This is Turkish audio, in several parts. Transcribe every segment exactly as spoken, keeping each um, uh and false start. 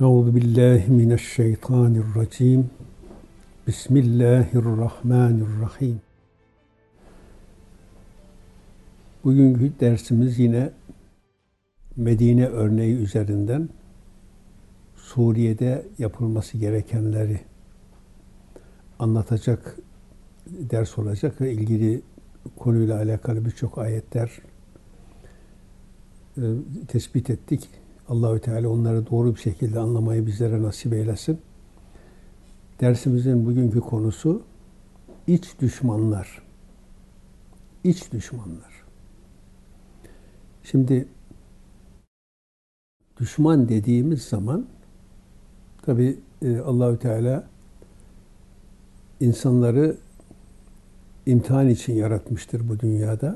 Euzu billahi mineşşeytanirracim. Bismillahirrahmanirrahim. Bugünkü dersimiz yine Medine örneği üzerinden Suriye'de yapılması gerekenleri anlatacak ders olacak ve ilgili konuyla alakalı birçok ayetler e, tespit ettik. Allahü Teala onları doğru bir şekilde anlamayı bizlere nasip eylesin. Dersimizin bugünkü konusu iç düşmanlar. İç düşmanlar. Şimdi düşman dediğimiz zaman tabi e, Allahü Teala insanları imtihan için yaratmıştır bu dünyada.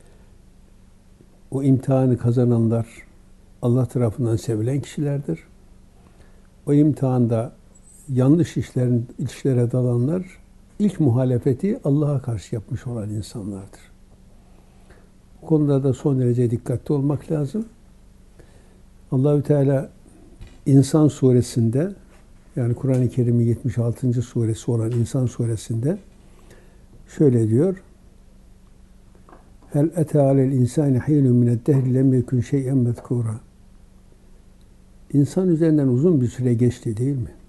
O imtihanı kazananlar Allah tarafından sevilen kişilerdir. O imtihanda yanlış işlerin, işlere dalanlar ilk muhalefeti Allah'a karşı yapmış olan insanlardır. Bu konuda da son derece dikkatli olmak lazım. Allahü Teala İnsan suresinde, yani Kur'an-ı Kerim'in yetmiş altıncı suresi olan İnsan suresinde şöyle diyor: Hel ete alel insani hinun mined-dehri lem yekun şey'en mezkura. İnsan üzerinden uzun bir süre geçti değil mi?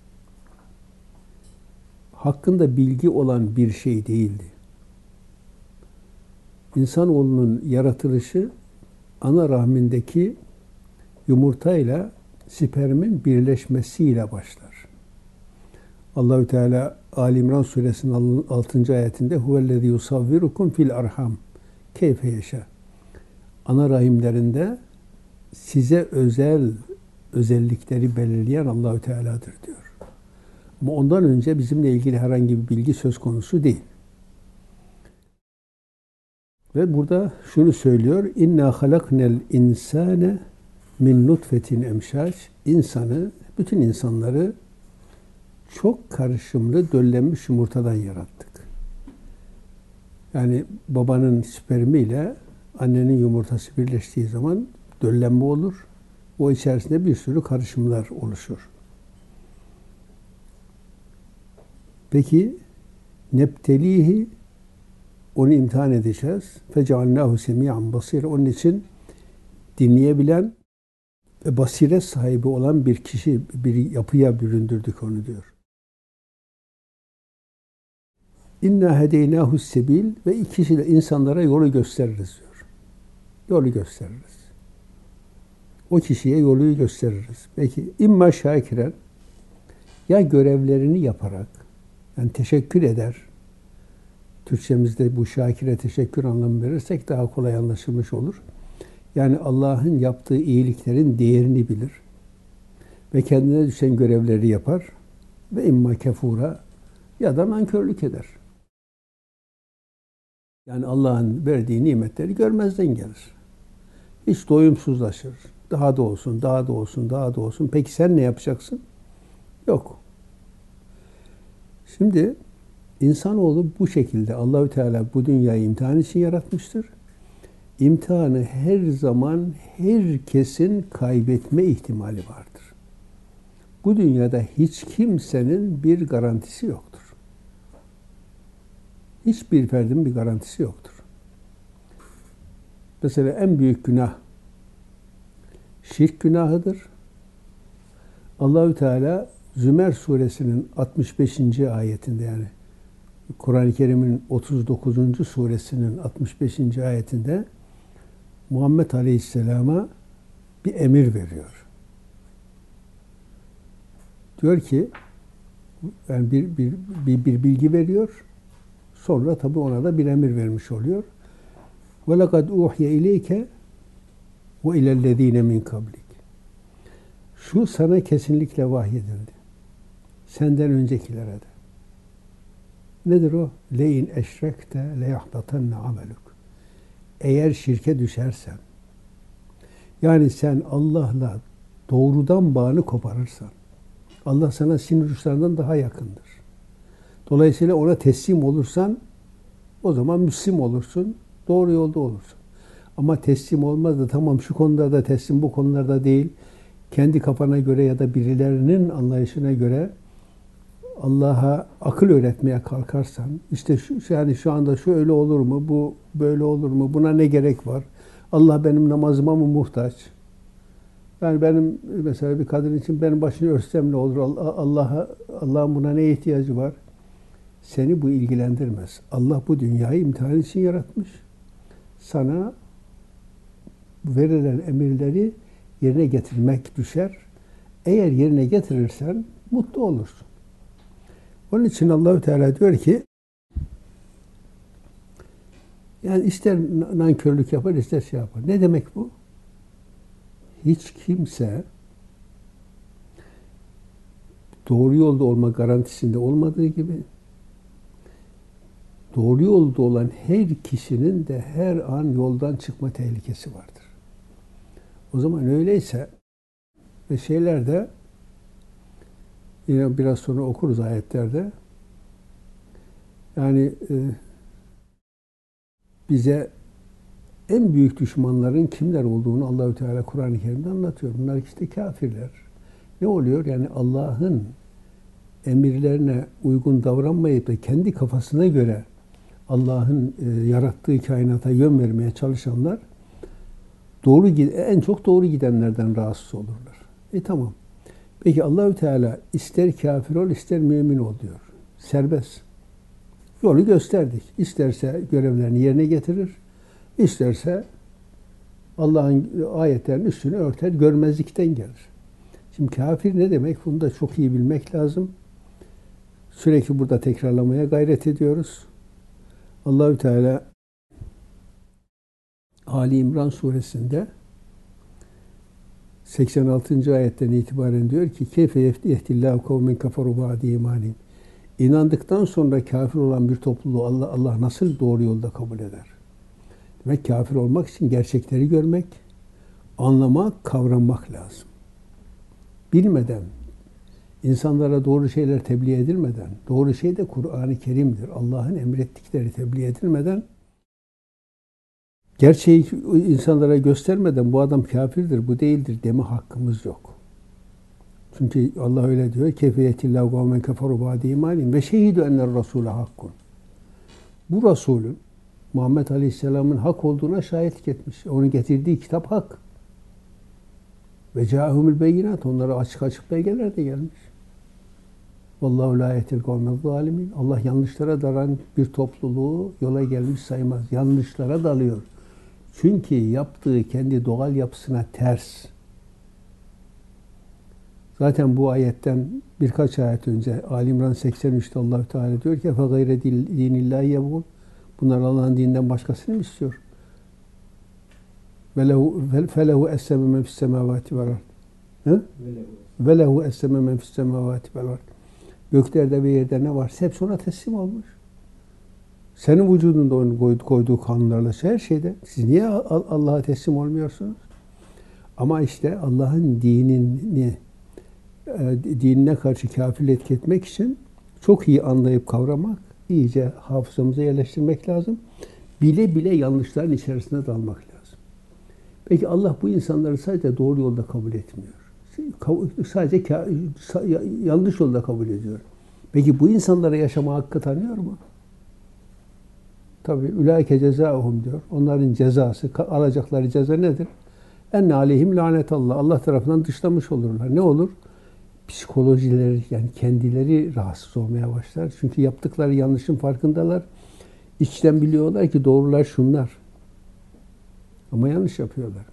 Hakkında bilgi olan bir şey değildi. İnsanoğlunun yaratılışı ana rahmindeki yumurtayla spermin birleşmesiyle başlar. Allahü Teala Ali İmran suresinin altıncı ayetinde huvellezî yusavvirukum fil arham keyfe yeşâ. Ana rahimlerinde size özel özellikleri belirleyen Allahü Teala'dır diyor. Ama ondan önce bizimle ilgili herhangi bir bilgi söz konusu değil. Ve burada şunu söylüyor: İnna halaknel insane min nutfetin emşaç. İnsanı, bütün insanları çok karışımlı döllenmiş yumurtadan yarattık. Yani babanın spermiyle annenin yumurtası birleştiği zaman döllenme olur. O içerisinde bir sürü karışımlar oluşur. Peki nebtelihi, onu imtihan edeceğiz. Fecealnahu semi'an basir. Onun için dinleyebilen ve basiret sahibi olan bir kişi, bir yapıya büründürdük onu diyor. İnna hedeynahu sebil ve ikisiyle insanlara yolu gösteririz diyor. Yolu gösteririz. O kişiye yolu gösteririz. Peki imma şakiren, ya görevlerini yaparak, yani teşekkür eder. Türkçemizde bu şakire teşekkür anlamı verirsek daha kolay anlaşılmış olur. Yani Allah'ın yaptığı iyiliklerin değerini bilir ve kendine düşen görevleri yapar ve imma kefura, ya da nankörlük eder. Yani Allah'ın verdiği nimetleri görmezden gelir. Hiç doyumsuzlaşır. Daha da olsun, daha da olsun, daha da olsun. Peki sen ne yapacaksın? Yok. Şimdi insanoğlu bu şekilde Allahü Teala bu dünyayı imtihan için yaratmıştır. İmtihanı her zaman herkesin kaybetme ihtimali vardır. Bu dünyada hiç kimsenin bir garantisi yoktur. Hiçbir ferdin bir garantisi yoktur. Mesela en büyük günah şirk günahıdır. Allahü Teala Zümer suresinin altmış beşinci ayetinde, yani Kur'an-ı Kerim'in otuz dokuzuncu suresinin altmış beşinci ayetinde Muhammed Aleyhisselam'a bir emir veriyor. Diyor ki, yani bir, bir, bir, bir bilgi veriyor. Sonra tabi ona da bir emir vermiş oluyor. وَلَقَدْ اُوحْيَ اِلَيْكَ وَاِلَى الَّذ۪ينَ مِنْ قَبْلِكَ. Şu sana kesinlikle vahyedildi. Senden öncekilere de. Nedir o? لَاِنْ اَشْرَكْتَ لَيَحْبَطَنَّ عَمَلُكَ. Eğer şirke düşersen, yani sen Allah'la doğrudan bağını koparırsan, Allah sana sinir uçlarından daha yakındır. Dolayısıyla ona teslim olursan, o zaman Müslim olursun, doğru yolda olursun. Ama teslim olmaz da tamam şu konularda teslim, bu konularda değil, kendi kafana göre ya da birilerinin anlayışına göre Allah'a akıl öğretmeye kalkarsan, işte şu, yani şu anda şu öyle olur mu, bu böyle olur mu, buna ne gerek var? Allah benim namazıma mı muhtaç? Yani benim mesela bir kadın için benim başını örtsem ne olur? Allah'a Allah'ın buna ne ihtiyacı var? Seni bu ilgilendirmez. Allah bu dünyayı imtihan için yaratmış. Sana verilen emirleri yerine getirmek düşer. Eğer yerine getirirsen mutlu olursun. Onun için Allahü Teala diyor ki, yani ister nankörlük yapar, ister şey yapar. Ne demek bu? Hiç kimse doğru yolda olma garantisinde olmadığı gibi, doğru yolda olan her kişinin de her an yoldan çıkma tehlikesi vardır. O zaman öyleyse ve şeylerde yine biraz sonra okuruz ayetlerde. Yani e, bize en büyük düşmanların kimler olduğunu Allahü Teala Kur'an-ı Kerim'de anlatıyor. Bunlar işte kafirler. Ne oluyor? Yani Allah'ın emirlerine uygun davranmayıp da kendi kafasına göre Allah'ın e, yarattığı kainata yön vermeye çalışanlar doğru en çok doğru gidenlerden rahatsız olurlar. E tamam. Peki Allahü Teala ister kafir ol, ister mümin ol diyor. Serbest. Yolu gösterdik. İsterse görevlerini yerine getirir, isterse Allah'ın ayetlerinin üstünü örter, görmezlikten gelir. Şimdi kafir ne demek? Bunu da çok iyi bilmek lazım. Sürekli burada tekrarlamaya gayret ediyoruz. Allahü Teala Ali İmran suresinde seksen altıncı ayetten itibaren diyor ki keyfe yehdillahu kavmen kafaru ba'de imanin. İnandıktan sonra kafir olan bir topluluğu Allah Allah nasıl doğru yolda kabul eder? Demek kafir olmak için gerçekleri görmek, anlamak, kavramak lazım. Bilmeden, insanlara doğru şeyler tebliğ edilmeden, doğru şey de Kur'an-ı Kerim'dir. Allah'ın emrettikleri tebliğ edilmeden, gerçeği insanlara göstermeden bu adam kafirdir, bu değildir deme hakkımız yok. Çünkü Allah öyle diyor. Keyfiyetillahu kavmen keferu ba'de imanin ve şehidu enner rasûle hakkun. Bu Resulün Muhammed Aleyhisselam'ın hak olduğuna şahitlik etmiş. Onun getirdiği kitap hak. Ve câhumul beyinat. Onlara açık açık belgeler de gelmiş. Vallahu lâ yehdil kavmez zâlimin. Allah yanlışlara dalan bir topluluğu yola gelmiş saymaz. Yanlışlara dalıyor. Çünkü yaptığı kendi doğal yapısına ters. Zaten bu ayetten birkaç ayet önce Ali İmran seksen üçte Allah Teala diyor ki fe gayre dinillahi yebğun. Bunlar Allah'ın dininden başkasını mı istiyor? Ve lehu felehu esseme men fis semavati vel ard. Ve lehu esseme men fis semavati vel ard. Göklerde ve yerde ne varsa hepsi ona teslim olmuş. Senin vücudunda onun koyduğu, koyduğu kanunlarla her şeyde. Siz niye Allah'a teslim olmuyorsunuz? Ama işte Allah'ın dinini dinine karşı kafirlik etmek için çok iyi anlayıp kavramak, iyice hafızamıza yerleştirmek lazım. Bile bile yanlışların içerisine dalmak lazım. Peki Allah bu insanları sadece doğru yolda kabul etmiyor. Sadece yanlış yolda kabul ediyor. Peki bu insanlara yaşama hakkı tanıyor mu? Tabii ulaike cezaohum diyor. Onların cezası, alacakları ceza nedir? Enne aleyhim lanetallah. Allah tarafından dışlamış olurlar. Ne olur? Psikolojileri, yani kendileri rahatsız olmaya başlar. Çünkü yaptıkları yanlışın farkındalar. İçten biliyorlar ki doğrular şunlar. Ama yanlış yapıyorlar.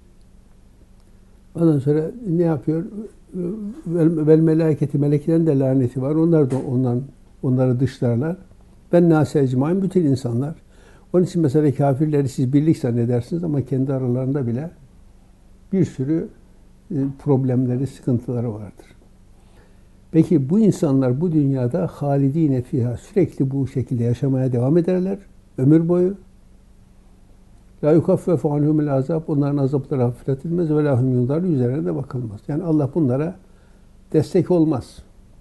Ondan sonra ne yapıyor? Vel meleketi, meleklerin de laneti var. Onlar da ondan onları dışlarlar. Ben nâse ecmaîn, bütün insanlar. Onun için mesela kafirleri siz birlik zannedersiniz ama kendi aralarında bile bir sürü problemleri, sıkıntıları vardır. Peki bu insanlar bu dünyada halidîne fîhâ, sürekli bu şekilde yaşamaya devam ederler ömür boyu. La yukaffefu anhumul azab, onların azapları hafifletilmez ve lahum yunzarun, üzerine de bakılmaz. Yani Allah bunlara destek olmaz.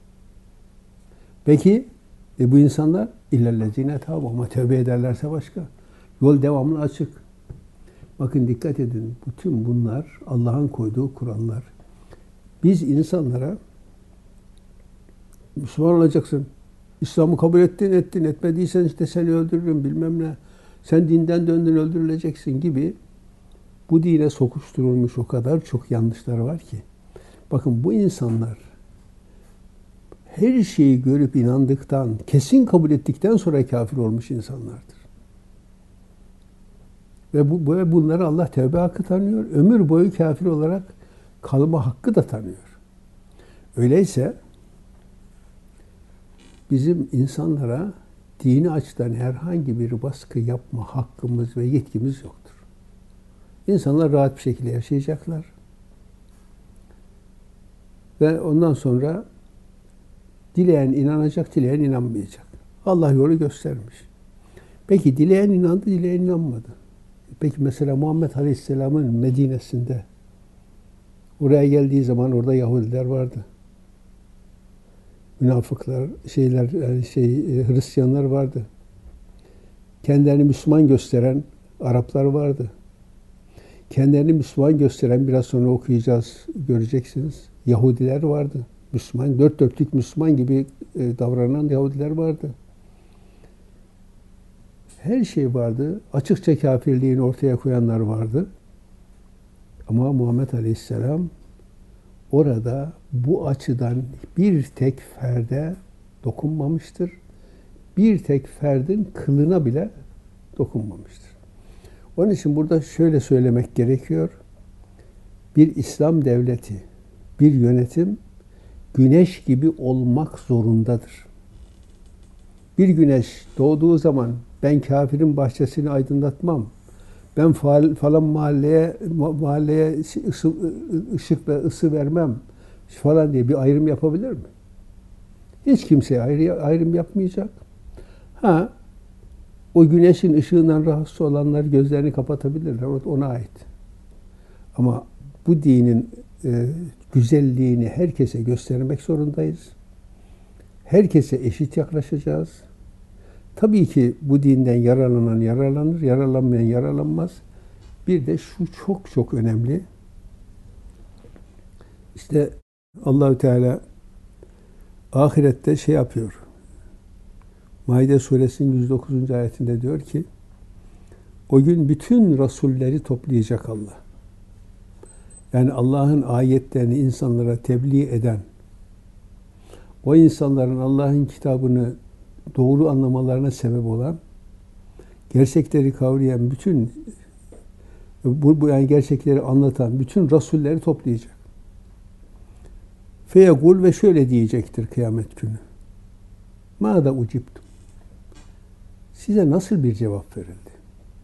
Peki e bu insanlar illellezîne tâbu, ama tövbe ederlerse başka. Yol devamlı açık. Bakın dikkat edin. Bütün bunlar Allah'ın koyduğu kurallar. Biz insanlara Müslüman olacaksın. İslam'ı kabul ettin, ettin. Etmediysen işte seni öldürürüm bilmem ne. Sen dinden döndün öldürüleceksin gibi bu dine sokuşturulmuş o kadar çok yanlışlar var ki. Bakın bu insanlar her şeyi görüp inandıktan, kesin kabul ettikten sonra kafir olmuş insanlardır. Ve bu, ve bunları Allah tevbe hakkı tanıyor. Ömür boyu kafir olarak kalma hakkı da tanıyor. Öyleyse bizim insanlara dini açıdan herhangi bir baskı yapma hakkımız ve yetkimiz yoktur. İnsanlar rahat bir şekilde yaşayacaklar. Ve ondan sonra dileyen inanacak, dileyen inanmayacak. Allah yolu göstermiş. Peki dileyen inandı, dileyen inanmadı. Peki mesela Muhammed Aleyhisselam'ın Medine'sinde oraya geldiği zaman orada Yahudiler vardı. Münafıklar, şeyler, yani şey Hristiyanlar vardı. Kendilerini Müslüman gösteren Araplar vardı. Kendilerini Müslüman gösteren, biraz sonra okuyacağız, göreceksiniz, Yahudiler vardı. Müslüman, dört dörtlük Müslüman gibi davranan Yahudiler vardı. Her şey vardı. Açıkça kafirliğini ortaya koyanlar vardı. Ama Muhammed Aleyhisselam orada bu açıdan bir tek ferde dokunmamıştır. Bir tek ferdin kılına bile dokunmamıştır. Onun için burada şöyle söylemek gerekiyor. Bir İslam devleti, bir yönetim güneş gibi olmak zorundadır. Bir güneş doğduğu zaman ben kafirin bahçesini aydınlatmam, ben falan mahalleye mahalleye ışık ve ısı vermem falan diye bir ayrım yapabilir mi? Hiç kimseye ayrım yapmayacak. Ha, o güneşin ışığından rahatsız olanlar gözlerini kapatabilirler. Ona ait. Ama bu dinin e, güzelliğini herkese göstermek zorundayız. Herkese eşit yaklaşacağız. Tabii ki bu dinden yararlanan yararlanır, yararlanmayan yararlanmaz. Bir de şu çok çok önemli. İşte Allahü Teala ahirette şey yapıyor. Maide suresinin yüz dokuzuncu ayetinde diyor ki, o gün bütün rasulleri toplayacak Allah. Yani Allah'ın ayetlerini insanlara tebliğ eden, o insanların Allah'ın kitabını doğru anlamalarına sebep olan, gerçekleri kavrayan bütün, bu, bu yani gerçekleri anlatan bütün rasulleri toplayacak. Feyekul ve şöyle diyecektir kıyamet günü. Mâda ucibtum. Size nasıl bir cevap verildi?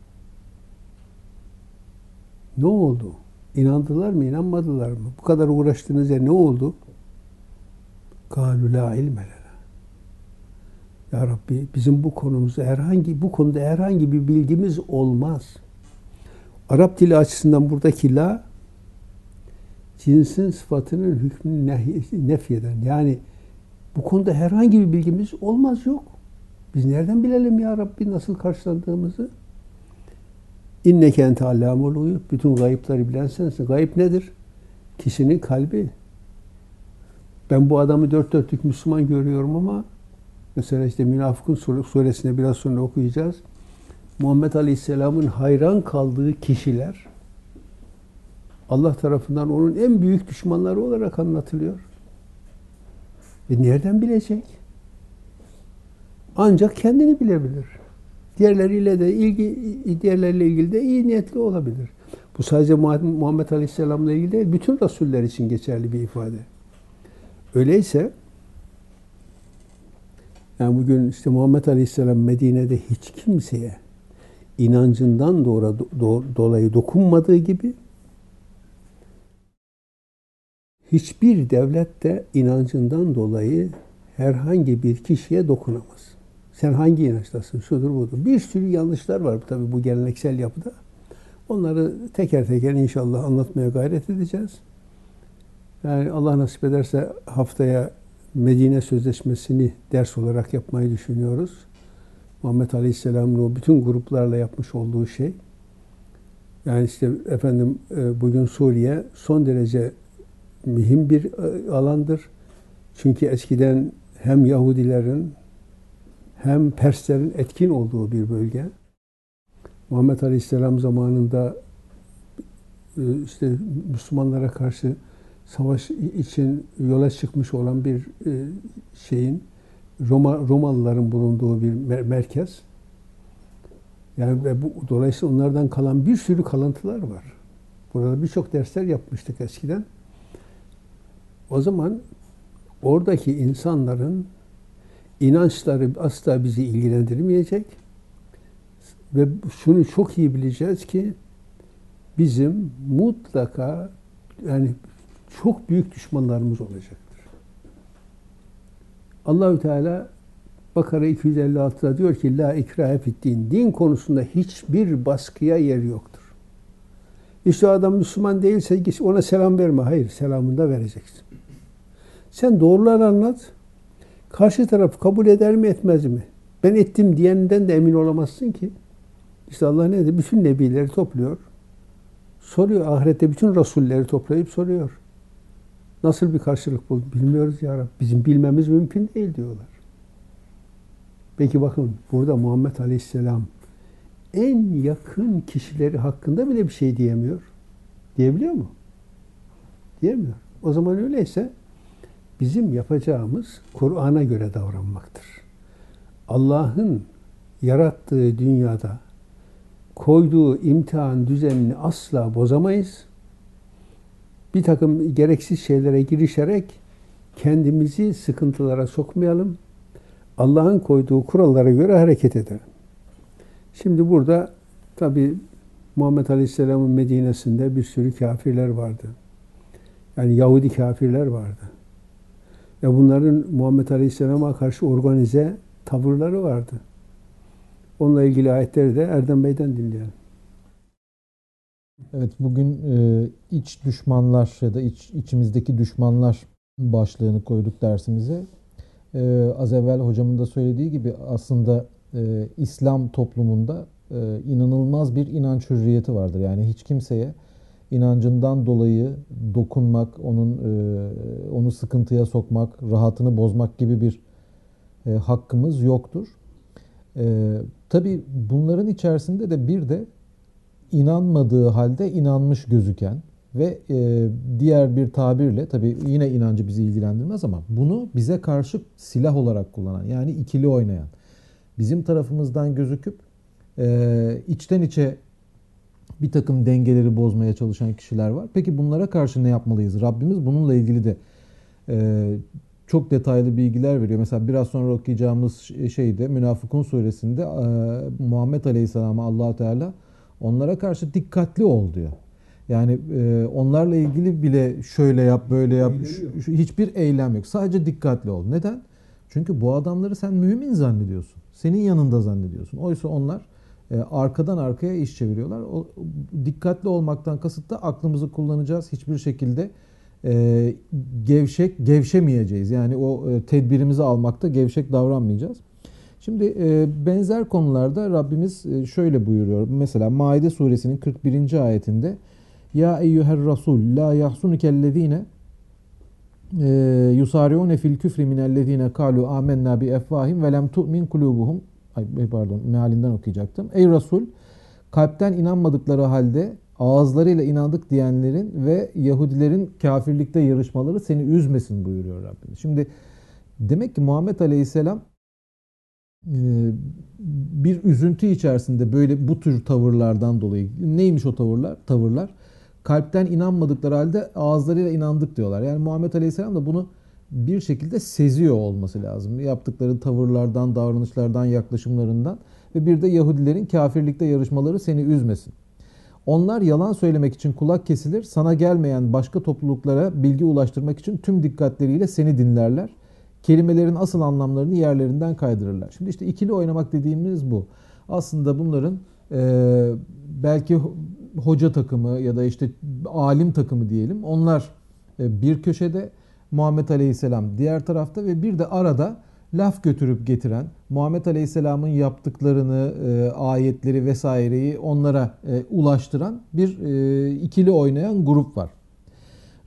Ne oldu? İnandılar mı, inanmadılar mı? Bu kadar uğraştığınız yer ne oldu? Kâlû lâ ilme lenâ. Ya Rabbi, bizim bu konumuzda herhangi, bu konuda herhangi bir bilgimiz olmaz. Arap dili açısından buradaki la, cinsin sıfatının hükmünü nefyeden. Yani bu konuda herhangi bir bilgimiz olmaz, yok. Biz nereden bilelim ya Rabbi nasıl karşılandığımızı? İnneke ente allâmul guyub. Bütün gayıpları bilen sensin. Gayip nedir? Kişinin kalbi. Ben bu adamı dört dörtlük Müslüman görüyorum ama mesela işte Münafıkun suresinde biraz sonra okuyacağız. Muhammed Aleyhisselam'ın hayran kaldığı kişiler Allah tarafından onun en büyük düşmanları olarak anlatılıyor. Ve nereden bilecek? Ancak kendini bilebilir. Diğerleriyle de ilgi, diğerleriyle ilgili de iyi niyetli olabilir. Bu sadece Muhammed Aleyhisselam'la ilgili değil, bütün rasuller için geçerli bir ifade. Öyleyse yani bugün işte Muhammed Aleyhisselam Medine'de hiç kimseye inancından doğru, do, dolayı dokunmadığı gibi hiçbir devlet de inancından dolayı herhangi bir kişiye dokunamaz. Sen hangi inançtasın? Şudur budur. Bir sürü yanlışlar var tabii bu geleneksel yapıda. Onları teker teker inşallah anlatmaya gayret edeceğiz. Yani Allah nasip ederse haftaya Medine Sözleşmesi'ni ders olarak yapmayı düşünüyoruz. Muhammed Aleyhisselam'ın o bütün gruplarla yapmış olduğu şey. Yani işte efendim bugün Suriye son derece mühim bir alandır. Çünkü eskiden hem Yahudilerin hem Perslerin etkin olduğu bir bölge. Muhammed Aleyhisselam zamanında işte Müslümanlara karşı savaş için yola çıkmış olan bir şeyin Roma Romalıların bulunduğu bir merkez. Yani ve bu, dolayısıyla onlardan kalan bir sürü kalıntılar var. Burada birçok dersler yapmıştık eskiden. O zaman oradaki insanların inançları asla bizi ilgilendirmeyecek ve şunu çok iyi bileceğiz ki bizim mutlaka yani çok büyük düşmanlarımız olacaktır. Allahü Teala Bakara iki yüz elli altıda diyor ki la ikrahe fiddin. Din konusunda hiçbir baskıya yer yoktur. İşte adam Müslüman değilse ona selam verme. Hayır, selamını da vereceksin. Sen doğruları anlat. Karşı taraf kabul eder mi etmez mi? Ben ettim diyenden de emin olamazsın ki. İşte Allah ne dedi? Bütün nebileri topluyor. Soruyor. Ahirette bütün rasulleri toplayıp soruyor. Nasıl bir karşılık buldun? Bilmiyoruz ya Rabbi. Bizim bilmemiz mümkün değil diyorlar. Peki bakın burada Muhammed Aleyhisselam en yakın kişileri hakkında bile bir şey diyemiyor. Diyebiliyor mu? Diyemiyor. O zaman öyleyse bizim yapacağımız Kur'an'a göre davranmaktır. Allah'ın yarattığı dünyada koyduğu imtihan düzenini asla bozamayız. Bir takım gereksiz şeylere girişerek kendimizi sıkıntılara sokmayalım. Allah'ın koyduğu kurallara göre hareket edelim. Şimdi burada tabi Muhammed Aleyhisselam'ın Medine'sinde bir sürü kafirler vardı. Yani Yahudi kafirler vardı. Ve bunların Muhammed Aleyhisselam'a karşı organize tavırları vardı. Onunla ilgili ayetleri de Erdem Bey'den dinleyelim. Evet, bugün e, iç düşmanlar ya da iç, içimizdeki düşmanlar başlığını koyduk dersimize. E, az evvel hocamın da söylediği gibi aslında e, İslam toplumunda e, inanılmaz bir inanç hürriyeti vardır. Yani hiç kimseye inancından dolayı dokunmak, onun e, onu sıkıntıya sokmak, rahatını bozmak gibi bir e, hakkımız yoktur. E, tabii bunların içerisinde de bir de inanmadığı halde inanmış gözüken ve e, diğer bir tabirle tabii yine inancı bizi ilgilendirmez ama bunu bize karşı silah olarak kullanan, yani ikili oynayan, bizim tarafımızdan gözüküp e, içten içe bir takım dengeleri bozmaya çalışan kişiler var. Peki bunlara karşı ne yapmalıyız? Rabbimiz bununla ilgili de e, çok detaylı bilgiler veriyor. Mesela biraz sonra okuyacağımız şeyde Münafıkun suresinde e, Muhammed Aleyhisselam'a Allah Teala onlara karşı dikkatli ol diyor. Yani e, onlarla ilgili bile şöyle yap, böyle yap, şu, şu, hiçbir eylem yok. Sadece dikkatli ol. Neden? Çünkü bu adamları sen mümin zannediyorsun. Senin yanında zannediyorsun. Oysa onlar e, arkadan arkaya iş çeviriyorlar. O, dikkatli olmaktan kasıt da aklımızı kullanacağız. Hiçbir şekilde e, gevşek, gevşemeyeceğiz. Yani o e, tedbirimizi almakta gevşek davranmayacağız. Şimdi e, benzer konularda Rabbimiz e, şöyle buyuruyor. Mesela Maide suresinin kırk birinci ayetinde Ya eyyüher rasul la yahsunukellezine yusariune fil küfri minellezine kalu amennâ bi efvahim ve lem tu'min kulubuhum. Ay pardon, mealinden okuyacaktım. Ey Resul, kalpten inanmadıkları halde ağızlarıyla inandık diyenlerin ve Yahudilerin kafirlikte yarışmaları seni üzmesin buyuruyor Rabbimiz. Şimdi demek ki Muhammed Aleyhisselam bir üzüntü içerisinde böyle bu tür tavırlardan dolayı. Neymiş o tavırlar? Tavırlar. Kalpten inanmadıkları halde ağızlarıyla inandık diyorlar. Yani Muhammed Aleyhisselam da bunu bir şekilde seziyor olması lazım. Yaptıkları tavırlardan, davranışlardan, yaklaşımlarından ve bir de Yahudilerin kafirlikte yarışmaları seni üzmesin. Onlar yalan söylemek için kulak kesilir, sana gelmeyen başka topluluklara bilgi ulaştırmak için tüm dikkatleriyle seni dinlerler. Kelimelerin asıl anlamlarını yerlerinden kaydırırlar. Şimdi işte ikili oynamak dediğimiz bu. Aslında bunların e, belki hoca takımı ya da işte alim takımı diyelim. Onlar e, bir köşede, Muhammed Aleyhisselam diğer tarafta ve bir de arada laf götürüp getiren, Muhammed Aleyhisselam'ın yaptıklarını, e, ayetleri vesaireyi onlara e, ulaştıran bir e, ikili oynayan grup var.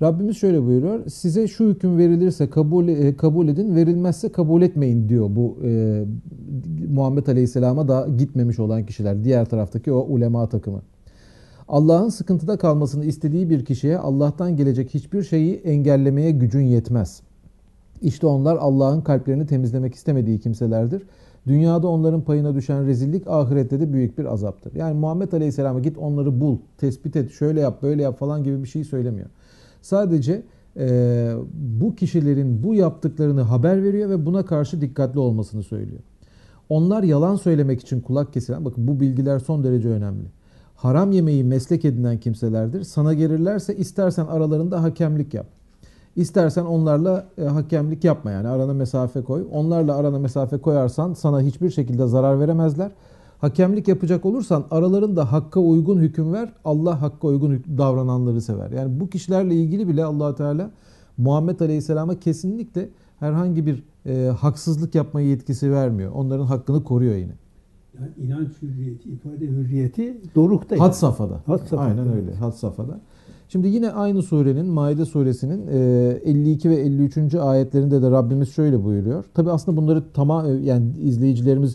Rabbimiz şöyle buyuruyor. Size şu hüküm verilirse kabul e, kabul edin, verilmezse kabul etmeyin diyor bu e, Muhammed Aleyhisselam'a da gitmemiş olan kişiler. Diğer taraftaki o ulema takımı. Allah'ın sıkıntıda kalmasını istediği bir kişiye Allah'tan gelecek hiçbir şeyi engellemeye gücün yetmez. İşte onlar Allah'ın kalplerini temizlemek istemediği kimselerdir. Dünyada onların payına düşen rezillik ahirette de büyük bir azaptır. Yani Muhammed Aleyhisselam'a git onları bul, tespit et, şöyle yap, böyle yap falan gibi bir şey söylemiyor. Sadece e, bu kişilerin bu yaptıklarını haber veriyor ve buna karşı dikkatli olmasını söylüyor. Onlar yalan söylemek için kulak kesilen, bakın bu bilgiler son derece önemli. Haram yemeği meslek edinen kimselerdir. Sana gelirlerse istersen aralarında hakemlik yap. İstersen onlarla e, hakemlik yapma, yani arana mesafe koy. Onlarla arana mesafe koyarsan sana hiçbir şekilde zarar veremezler. Hakemlik yapacak olursan aralarında hakka uygun hüküm ver. Allah hakka uygun davrananları sever. Yani bu kişilerle ilgili bile Allah Teala Muhammed Aleyhisselam'a kesinlikle herhangi bir e, haksızlık yapma yetkisi vermiyor. Onların hakkını koruyor yine. Yani inanç hürriyeti, ifade hürriyeti dorukta. Had safhada. Had safhada. Aynen öyle. Had safhada. Şimdi yine aynı surenin, Maide suresinin elli iki ve elli üçüncü ayetlerinde de Rabbimiz şöyle buyuruyor. Tabi aslında bunları tamam, yani izleyicilerimiz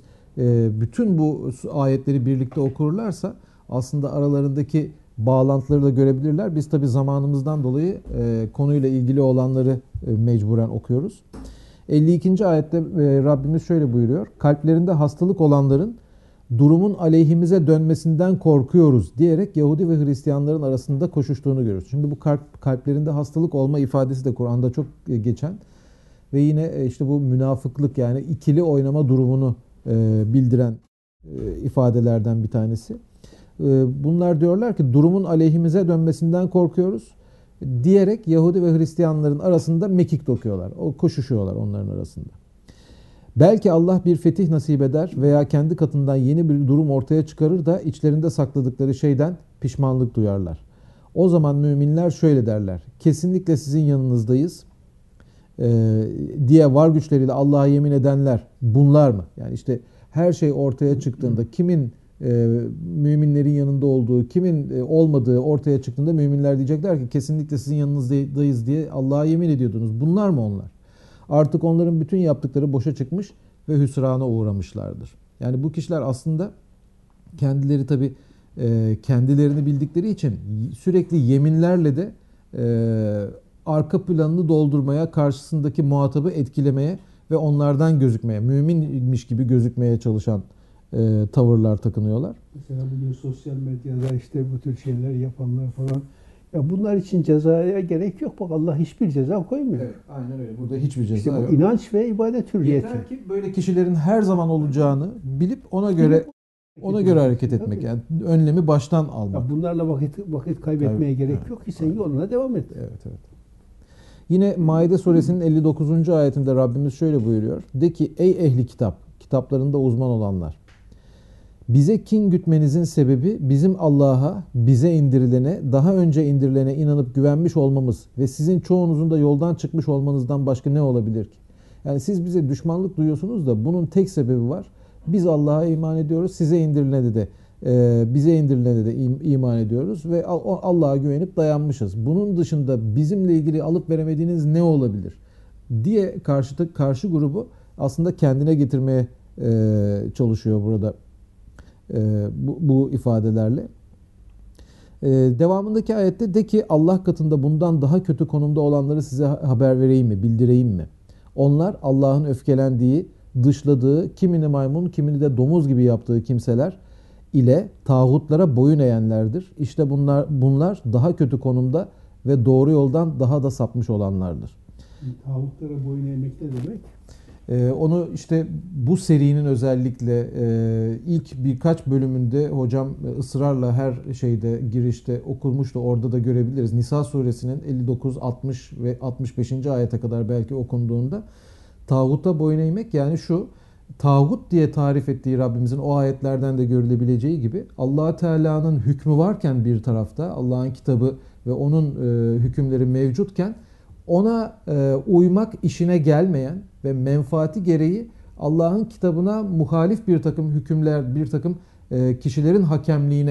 bütün bu ayetleri birlikte okurlarsa aslında aralarındaki bağlantıları da görebilirler. Biz tabi zamanımızdan dolayı konuyla ilgili olanları mecburen okuyoruz. elli ikinci ayette Rabbimiz şöyle buyuruyor. Kalplerinde hastalık olanların durumun aleyhimize dönmesinden korkuyoruz diyerek Yahudi ve Hristiyanların arasında koşuştuğunu görüyoruz. Şimdi bu kalp, kalplerinde hastalık olma ifadesi de Kur'an'da çok geçen ve yine işte bu münafıklık, yani ikili oynama durumunu bildiren ifadelerden bir tanesi. Bunlar diyorlar ki durumun aleyhimize dönmesinden korkuyoruz diyerek Yahudi ve Hristiyanların arasında mekik dokuyorlar. O koşuşuyorlar onların arasında. Belki Allah bir fetih nasip eder veya kendi katından yeni bir durum ortaya çıkarır da içlerinde sakladıkları şeyden pişmanlık duyarlar. O zaman müminler şöyle derler. Kesinlikle sizin yanınızdayız ee, diye var güçleriyle Allah'a yemin edenler bunlar mı? Yani işte her şey ortaya çıktığında kimin e, müminlerin yanında olduğu, kimin e, olmadığı ortaya çıktığında müminler diyecekler ki kesinlikle sizin yanınızdayız diye Allah'a yemin ediyordunuz. Bunlar mı onlar? Artık onların bütün yaptıkları boşa çıkmış ve hüsrana uğramışlardır. Yani bu kişiler aslında kendileri tabii e, kendilerini bildikleri için sürekli yeminlerle de e, arka planını doldurmaya, karşısındaki muhatabı etkilemeye ve onlardan gözükmeye, müminmiş gibi gözükmeye çalışan e, tavırlar takınıyorlar. Mesela bugün sosyal medyada işte bu tür şeyler yapanlar falan. Ya bunlar için cezaya gerek yok. Bak Allah hiçbir ceza koymuyor. Evet, aynen öyle. Burada hiçbir ceza işte bu yok. İnanç ve ibadet hürriyeti. Yeter ki böyle kişilerin her zaman olacağını bilip ona göre ona göre hareket etmek. Yani önlemi baştan almak. Ya bunlarla vakit vakit kaybetmeye Tabii. gerek Evet. yok ki sen yoluna devam et. Evet, evet. Yine Maide suresinin elli dokuzuncu ayetinde Rabbimiz şöyle buyuruyor. De ki ey ehli kitap, kitaplarında uzman olanlar. Bize kin gütmenizin sebebi bizim Allah'a, bize indirilene, daha önce indirilene inanıp güvenmiş olmamız ve sizin çoğunuzun da yoldan çıkmış olmanızdan başka ne olabilir ki? Yani siz bize düşmanlık duyuyorsunuz da bunun tek sebebi var. Biz Allah'a iman ediyoruz, size indirilene de, e, bize indirilene de iman ediyoruz ve Allah'a güvenip dayanmışız. Bunun dışında bizimle ilgili alıp veremediğiniz ne olabilir diye karşı karşı grubu aslında kendine getirmeye e, çalışıyor burada. Ee, bu, bu ifadelerle. Ee, devamındaki ayette de ki Allah katında bundan daha kötü konumda olanları size haber vereyim mi, bildireyim mi? Onlar Allah'ın öfkelendiği, dışladığı, kimini maymun, kimini de domuz gibi yaptığı kimseler ile tağutlara boyun eğenlerdir. İşte bunlar bunlar daha kötü konumda ve doğru yoldan daha da sapmış olanlardır. Tağutlara boyun eğmek ne demek? Ee, onu işte bu serinin özellikle e, ilk birkaç bölümünde hocam ısrarla her şeyde girişte okunmuştu. Orada da görebiliriz. Nisa suresinin elli dokuz, altmış ve altmış beşinci ayete kadar belki okunduğunda tağuta boyun eğmek, yani şu tağut diye tarif ettiği Rabbimizin o ayetlerden de görülebileceği gibi Allah Teala'nın hükmü varken bir tarafta, Allah'ın kitabı ve onun e, hükümleri mevcutken ona e, uymak işine gelmeyen ve menfaati gereği Allah'ın kitabına muhalif bir takım hükümler, bir takım e, kişilerin hakemliğine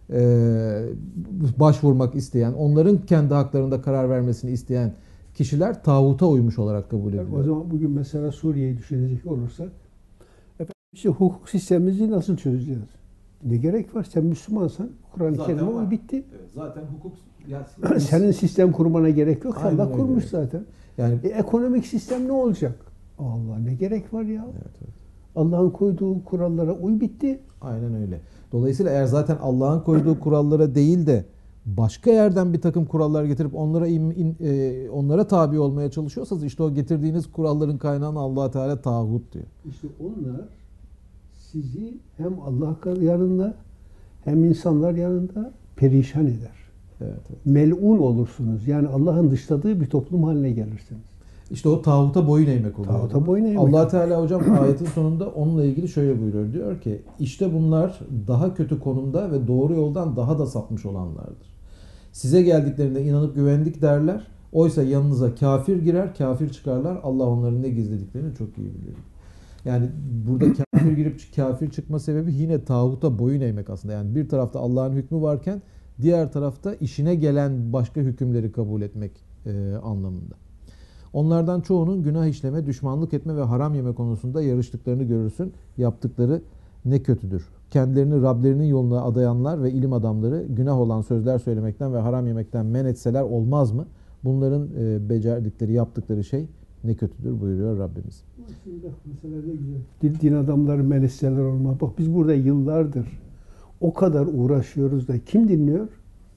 e, başvurmak isteyen, onların kendi haklarında karar vermesini isteyen kişiler tağuta uymuş olarak kabul ediliyor. O zaman bugün mesela Suriye'yi düşünecek olursak, efendim işte hukuk sistemimizi nasıl çözeceğiz? Ne gerek var? Sen Müslümansan Kur'an-ı Kerim'e uy, bitti. Evet, zaten hukuk Senin sistem kurmana gerek yok. Aynen Allah kurmuş öyle. zaten. Yani E, ekonomik sistem ne olacak? Allah, ne gerek var ya? evet, evet. Allah'ın koyduğu kurallara uy, bitti. Aynen öyle. Dolayısıyla eğer zaten Allah'ın koyduğu kurallara değil de başka yerden bir takım kurallar getirip onlara in, in, e, onlara tabi olmaya çalışıyorsanız işte o getirdiğiniz kuralların kaynağını Allah Teala tağut diyor. İşte onlar sizi hem Allah yanında hem insanlar yanında perişan eder. Evet, evet. Mel'un olursunuz. Yani Allah'ın dışladığı bir toplum haline gelirsiniz. İşte o tağuta boyun eğmek oluyor. Tağuta boyun eğmek. Allah Teala hocam ayetin sonunda onunla ilgili şöyle buyuruyor. Diyor ki işte bunlar daha kötü konumda ve doğru yoldan daha da sapmış olanlardır. Size geldiklerinde inanıp güvendik derler. Oysa yanınıza kafir girer, kafir çıkarlar. Allah onların ne gizlediklerini çok iyi bilir. Yani burada kafir girip kafir çıkma sebebi yine tağuta boyun eğmek aslında. Yani bir tarafta Allah'ın hükmü varken diğer tarafta işine gelen başka hükümleri kabul etmek e, anlamında. Onlardan çoğunun günah işleme, düşmanlık etme ve haram yeme konusunda yarıştıklarını görürsün. Yaptıkları ne kötüdür. Kendilerini Rablerinin yoluna adayanlar ve ilim adamları günah olan sözler söylemekten ve haram yemekten men etseler olmaz mı? Bunların e, becerdikleri, yaptıkları şey ne kötüdür buyuruyor Rabbimiz. Şimdi mesela ne güzel. Din, din adamları men etseler olmaz. Bak biz burada yıllardır o kadar uğraşıyoruz da kim dinliyor?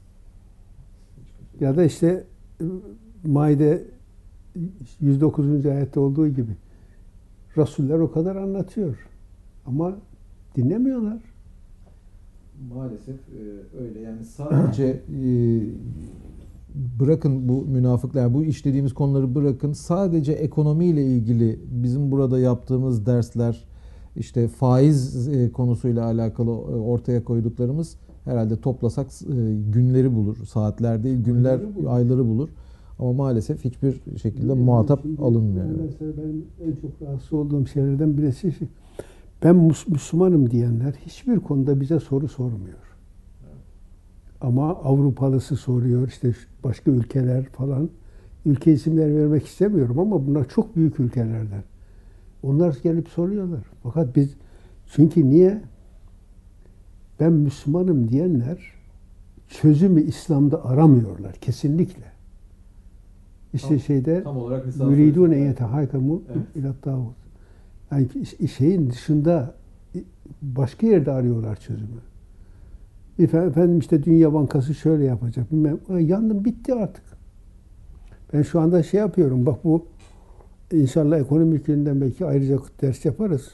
Ya da işte Maide yüz dokuzuncu ayette olduğu gibi Resuller o kadar anlatıyor. Ama dinlemiyorlar. Maalesef öyle. Yani sadece bırakın bu münafıklar, bu işlediğimiz konuları bırakın. Sadece ekonomiyle ilgili bizim burada yaptığımız dersler, işte faiz konusuyla alakalı ortaya koyduklarımız herhalde toplasak günleri bulur. Saatler değil, günler, ayları bulur. ayları bulur. Ama maalesef hiçbir şekilde yani muhatap şimdi, alınmıyor. Yani mesela benim en çok rahatsız olduğum şeylerden birisi şey, ben Müslümanım diyenler hiçbir konuda bize soru sormuyor. Evet. Ama Avrupalısı soruyor, işte başka ülkeler falan. Ülke isimleri vermek istemiyorum ama bunlar çok büyük ülkelerden. Onlar gelip soruyorlar. Fakat biz, çünkü niye? Ben Müslümanım diyenler çözümü İslam'da aramıyorlar kesinlikle. İşte tam, şeyde yuridun en yetehakamu ila tağut. Yani şeyin dışında başka yerde arıyorlar çözümü. Efendim işte Dünya Bankası şöyle yapacak. Bilmem. Yandım, bitti artık. Ben şu anda şey yapıyorum. Bak bu inşallah ekonomik yönden belki ayrıca ders yaparız.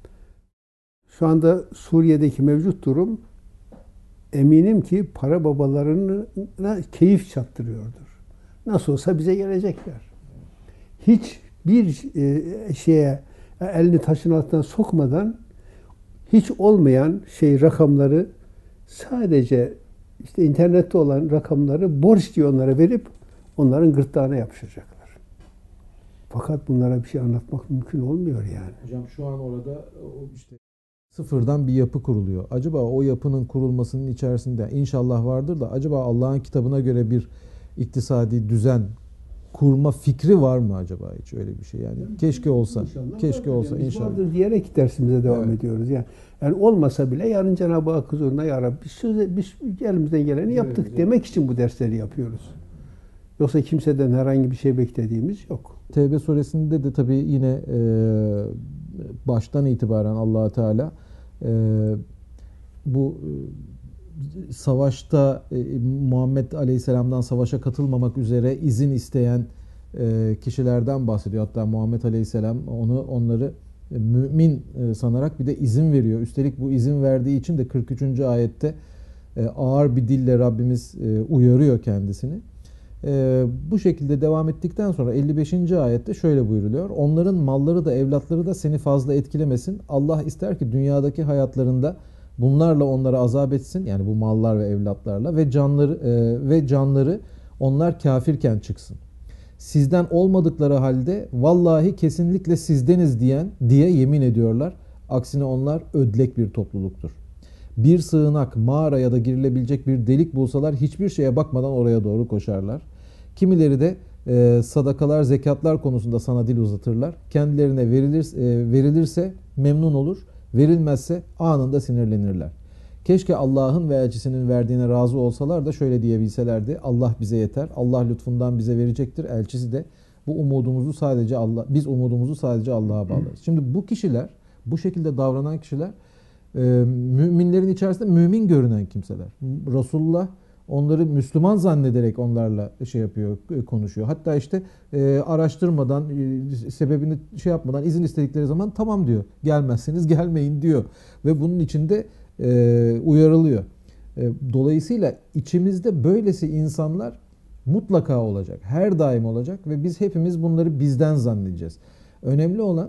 Şu anda Suriye'deki mevcut durum eminim ki para babalarına keyif çattırıyordur. Nasıl olsa bize gelecekler. Hiç bir e, şeye elini taşın altına sokmadan hiç olmayan şey rakamları sadece işte internette olan rakamları borç diye onlara verip onların gırtlağına yapışacaklar. Fakat bunlara bir şey anlatmak mümkün olmuyor yani. Hocam şu an orada işte sıfırdan bir yapı kuruluyor. Acaba o yapının kurulmasının içerisinde inşallah vardır da acaba Allah'ın kitabına göre bir iktisadi düzen kurma fikri var mı acaba hiç öyle bir şey yani? yani keşke olsa. İnşallah keşke vardır. olsa yani inşallah. Vardır diyerek dersimize devam evet. ediyoruz. Yani, yani olmasa bile yarın Cenab-ı Hak huzuruna ya Rabbi biz, söze, biz elimizden geleni yaptık evet, demek evet. için bu dersleri yapıyoruz. Yoksa kimseden herhangi bir şey beklediğimiz yok. Tevbe suresinde de tabii yine e, baştan itibaren Allah Teala e, bu e, savaşta e, Muhammed Aleyhisselam'dan savaşa katılmamak üzere izin isteyen e, kişilerden bahsediyor. Hatta Muhammed Aleyhisselam onu onları e, mümin e, sanarak bir de izin veriyor. Üstelik bu izin verdiği için de kırk üçüncü ayette e, ağır bir dille Rabbimiz e, uyarıyor kendisini. Ee, bu şekilde devam ettikten sonra elli beşinci ayette şöyle buyruluyor. Onların malları da evlatları da seni fazla etkilemesin. Allah ister ki dünyadaki hayatlarında bunlarla onları azap etsin. Yani bu mallar ve evlatlarla ve canları e, ve canları onlar kafirken çıksın. Sizden olmadıkları halde vallahi kesinlikle sizdeniz diyen diye yemin ediyorlar. Aksine onlar ödlek bir topluluktur. Bir sığınak, mağara ya da girilebilecek bir delik bulsalar hiçbir şeye bakmadan oraya doğru koşarlar. Kimileri de e, sadakalar, zekatlar konusunda sana dil uzatırlar. Kendilerine verilir, e, verilirse memnun olur, verilmezse anında sinirlenirler. Keşke Allah'ın ve elçisinin verdiğine razı olsalar da şöyle diyebilselerdi: Allah bize yeter, Allah lütfundan bize verecektir, elçisi de bu umudumuzu sadece Allah, biz umudumuzu sadece Allah'a bağlarız. Şimdi bu kişiler, bu şekilde davranan kişiler e, müminlerin içerisinde mümin görünen kimseler. Resulullah onları Müslüman zannederek onlarla şey yapıyor, konuşuyor. Hatta işte e, araştırmadan, e, sebebini şey yapmadan izin istedikleri zaman tamam diyor. Gelmezseniz gelmeyin diyor. Ve bunun içinde e, uyarılıyor. E, dolayısıyla içimizde böylesi insanlar mutlaka olacak. Her daim olacak ve biz hepimiz bunları bizden zannedeceğiz. Önemli olan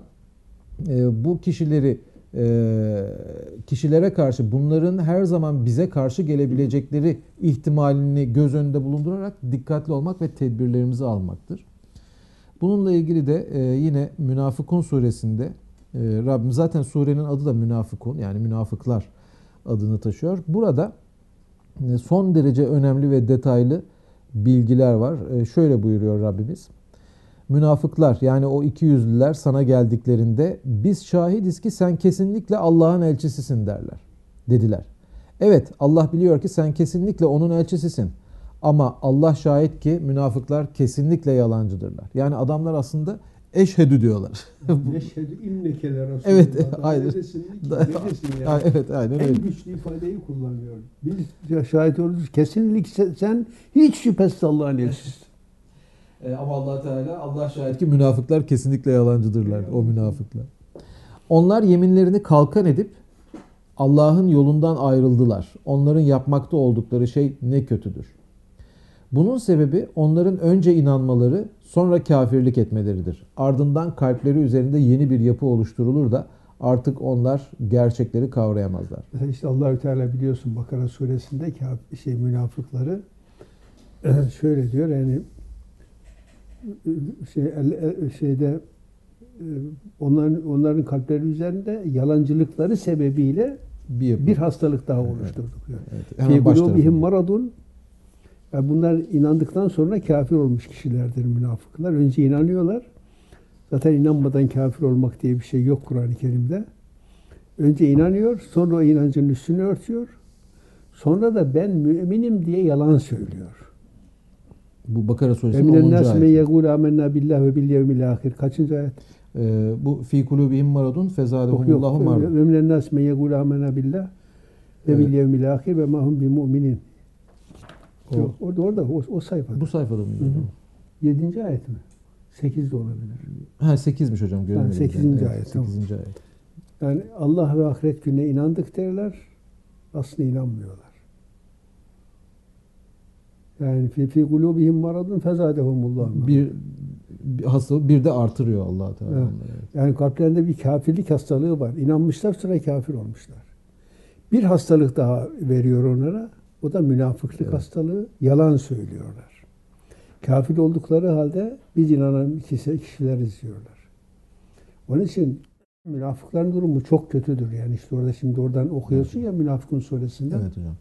e, bu kişileri e, kişilere karşı bunların her zaman bize karşı gelebilecekleri ihtimalini göz önünde bulundurarak dikkatli olmak ve tedbirlerimizi almaktır. Bununla ilgili de e, yine Münafıkun suresinde e, Rabbim, zaten surenin adı da Münafıkun, yani münafıklar adını taşıyor. Burada e, son derece önemli ve detaylı bilgiler var. E, şöyle buyuruyor Rabbimiz: Münafıklar, yani o iki yüzlüler sana geldiklerinde biz şahidiz ki sen kesinlikle Allah'ın elçisisin derler. Dediler. Evet, Allah biliyor ki sen kesinlikle onun elçisisin. Ama Allah şahit ki münafıklar kesinlikle yalancıdırlar. Yani adamlar aslında eşhedü diyorlar. Eşhedü innekeler Resulullah. Evet, aynen. Ne desin, ne desin yani? Evet, aynen öyle. En güçlü ifadeyi kullanıyor. Biz şahit oluruz. Kesinlikle sen hiç şüphesiz Allah'ın elçisisin. E, ama Allah Teala, Allah şahit ki münafıklar kesinlikle yalancıdırlar, o münafıklar. Onlar yeminlerini kalkan edip Allah'ın yolundan ayrıldılar. Onların yapmakta oldukları şey ne kötüdür. Bunun sebebi onların önce inanmaları, sonra kafirlik etmeleridir. Ardından kalpleri üzerinde yeni bir yapı oluşturulur da artık onlar gerçekleri kavrayamazlar. Mesela işte Allahü Teala biliyorsun Bakara suresinde şey münafıkları şöyle diyor, yani şey şeyde onların onların kalpleri üzerinde yalancılıkları sebebiyle bir, bir hastalık daha oluşturduk. Evet. Fi kulubihim maradun. Yani bunlar inandıktan sonra kafir olmuş kişilerdir münafıklar. Önce inanıyorlar. Zaten inanmadan kafir olmak diye bir şey yok Kur'an-ı Kerim'de. Önce inanıyor, sonra o inancın üstünü örtüyor. Sonra da ben müminim diye yalan söylüyor. Bu Bakara suresinin onuncu onuncu ayet. ayeti. yegûl âmennâ billahi ve bil yevmil âhir. Kaçıncı ayet? Ee, bu fi kulubihim maradun fezâdehumullahu maradun. Ve minen nâs men yegûl âmennâ billahi ve bil yevmil âhir ve mâ hum bimü'minin. Yok, orada orada o, o sayfada. Bu sayfada mı? Yedinci ayet mi? Sekiz de olabilir. Ha, sekizmiş hocam. Yani sekizinci ayet. Sekizinci Tamam. ayet. Yani Allah ve ahiret gününe inandık derler. Aslında inanmıyorlar. Yani fi fi kulubihim maradun fezadehumullah. Bir, bir hastalık bir de artırıyor Allah Teala. Evet. Evet. Yani kalplerinde bir kafirlik hastalığı var. İnanmışlar, sonra kafir olmuşlar. Bir hastalık daha veriyor onlara. O da münafıklık evet. hastalığı. Yalan söylüyorlar. Kafir oldukları halde biz inanan kişiler izliyorlar. Onun için münafıkların durumu çok kötüdür. Yani işte orada şimdi oradan okuyorsun evet. ya Münafıkun suresinde. Evet hocam.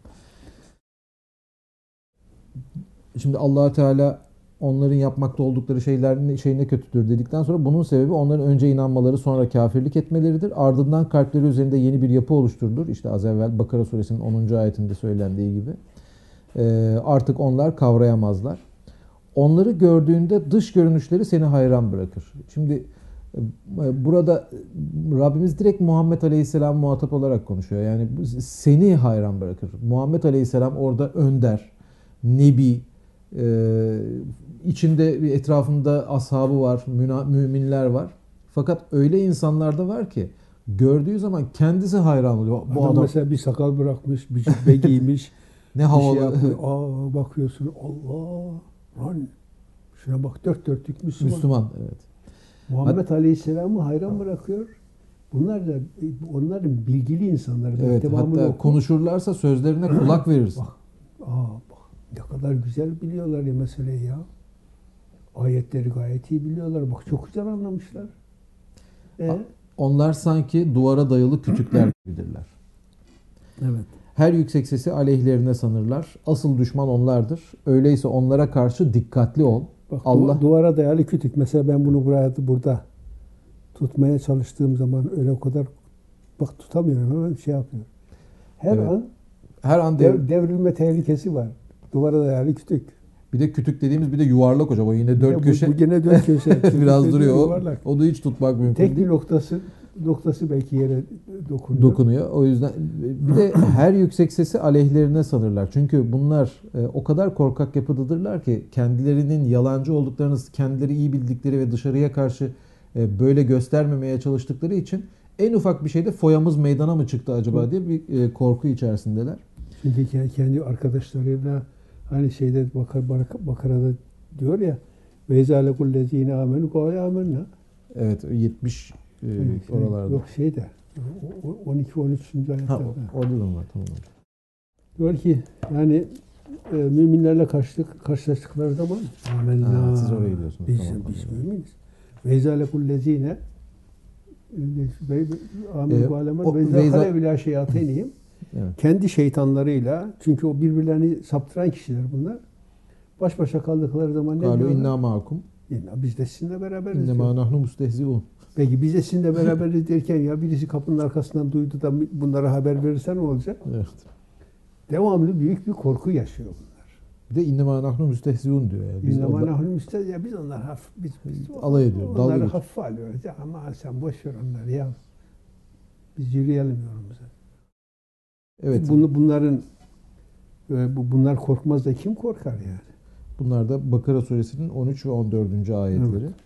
Şimdi Allah Teala onların yapmakta oldukları şeyler şey ne kötüdür dedikten sonra bunun sebebi onların önce inanmaları, sonra kafirlik etmeleridir. Ardından kalpleri üzerinde yeni bir yapı oluşturulur. İşte az evvel Bakara suresinin onuncu ayetinde söylendiği gibi. Ee, artık onlar kavrayamazlar. Onları gördüğünde dış görünüşleri seni hayran bırakır. Şimdi burada Rabbimiz direkt Muhammed Aleyhisselam muhatap olarak konuşuyor. Yani seni hayran bırakır. Muhammed Aleyhisselam orada önder, nebi, e, içinde etrafında ashabı var, müminler var. Fakat öyle insanlar da var ki gördüğü zaman kendisi hayran oluyor. Bu adam, adam mesela bir sakal bırakmış, bir cübbe giymiş. ne havalı. Şey Aa, bakıyorsun Allah. Lan şuna bak, dört dörtlük Müslüman. Müslüman, evet. Muhammed Hat- Aleyhisselam'ı hayran bırakıyor. Bunlar da onların bilgili insanlar. Evet, hatta oku. Konuşurlarsa sözlerine kulak verirsin. Bak, aa, bak ne kadar güzel biliyorlar ya meseleyi ya. Ayetleri gayet iyi biliyorlar. Bak çok güzel anlamışlar. Ee? Onlar sanki duvara dayalı kütükler gibidirler. Evet. Her yüksek sesi aleyhlerine sanırlar. Asıl düşman onlardır. Öyleyse onlara karşı dikkatli ol. Bak, Allah duvara dayalı kütük. Mesela ben bunu buraya burada tutmaya çalıştığım zaman öyle o kadar bak tutamıyorum, hemen şey yapıyor. Her Evet. an her an dev, dev, devrilme tehlikesi var. Duvara dayalı kütük. bir de kütük dediğimiz bir de yuvarlak hocam. O yine dört bu, köşe. Bu yine dört köşe. Biraz duruyor. O, yuvarlak. o da hiç tutmak mümkün Tek değil. bir noktası noktası belki yere dokunuyor. Dokunuyor. O yüzden bir de her yüksek sesi aleyhlerine sanırlar. Çünkü bunlar e, o kadar korkak yapıdadırlar ki kendilerinin yalancı olduklarını kendileri iyi bildikleri ve dışarıya karşı e, böyle göstermemeye çalıştıkları için en ufak bir şeyde foyamız meydana mı çıktı acaba diye bir e, korku içerisindeler. Çünkü kendi arkadaşlarıyla hani şeyde Bakar, Bakara'da diyor ya ve izâlekullezîne âmenû kâlû âmennâ. Evet, yetmiş e, şey, oralarda. Yok şeyde on iki on üçüncü ayetlerde. Ha, orada da var, tamam. Diyor ki yani e, müminlerle karşılık, karşılaştıkları zaman âmennâ. Ha, siz oraya gidiyorsunuz. Biz, Tamam, biz tamam. müminiz. Ve izâlekullezîne âmenû kâlû âmennâ ve izâ bilâ şeyâtînihim. Evet. Kendi şeytanlarıyla, çünkü o birbirlerini saptıran kişiler bunlar. Baş başa kaldıkları zaman ne Kâlû diyorlar? innâ mâkum. İnna, biz de sizinle beraberiz İnnemâ diyor. nahnu mustehziûn. Peki biz de sizinle beraberiz derken ya birisi kapının arkasından duydu da bunlara haber verirse ne olacak? Evet. Devamlı büyük bir korku yaşıyor bunlar. Bir de innemâ nahnu müstehziûn diyor. Yani. Biz, İnnemâ onla- nahnu müstehziûn, ya biz onlar hafif, biz, biz Alay ediyor, dalga onları geçiyor. hafife alıyoruz. Ya ama sen boş ver onları ya. Biz yürüyelim yolumuza. Evet. Bunu, bunların e, bu bunlar korkmaz da kim korkar yani? Bunlar da Bakara suresinin on üç ve on dördüncü ayetleri. Evet.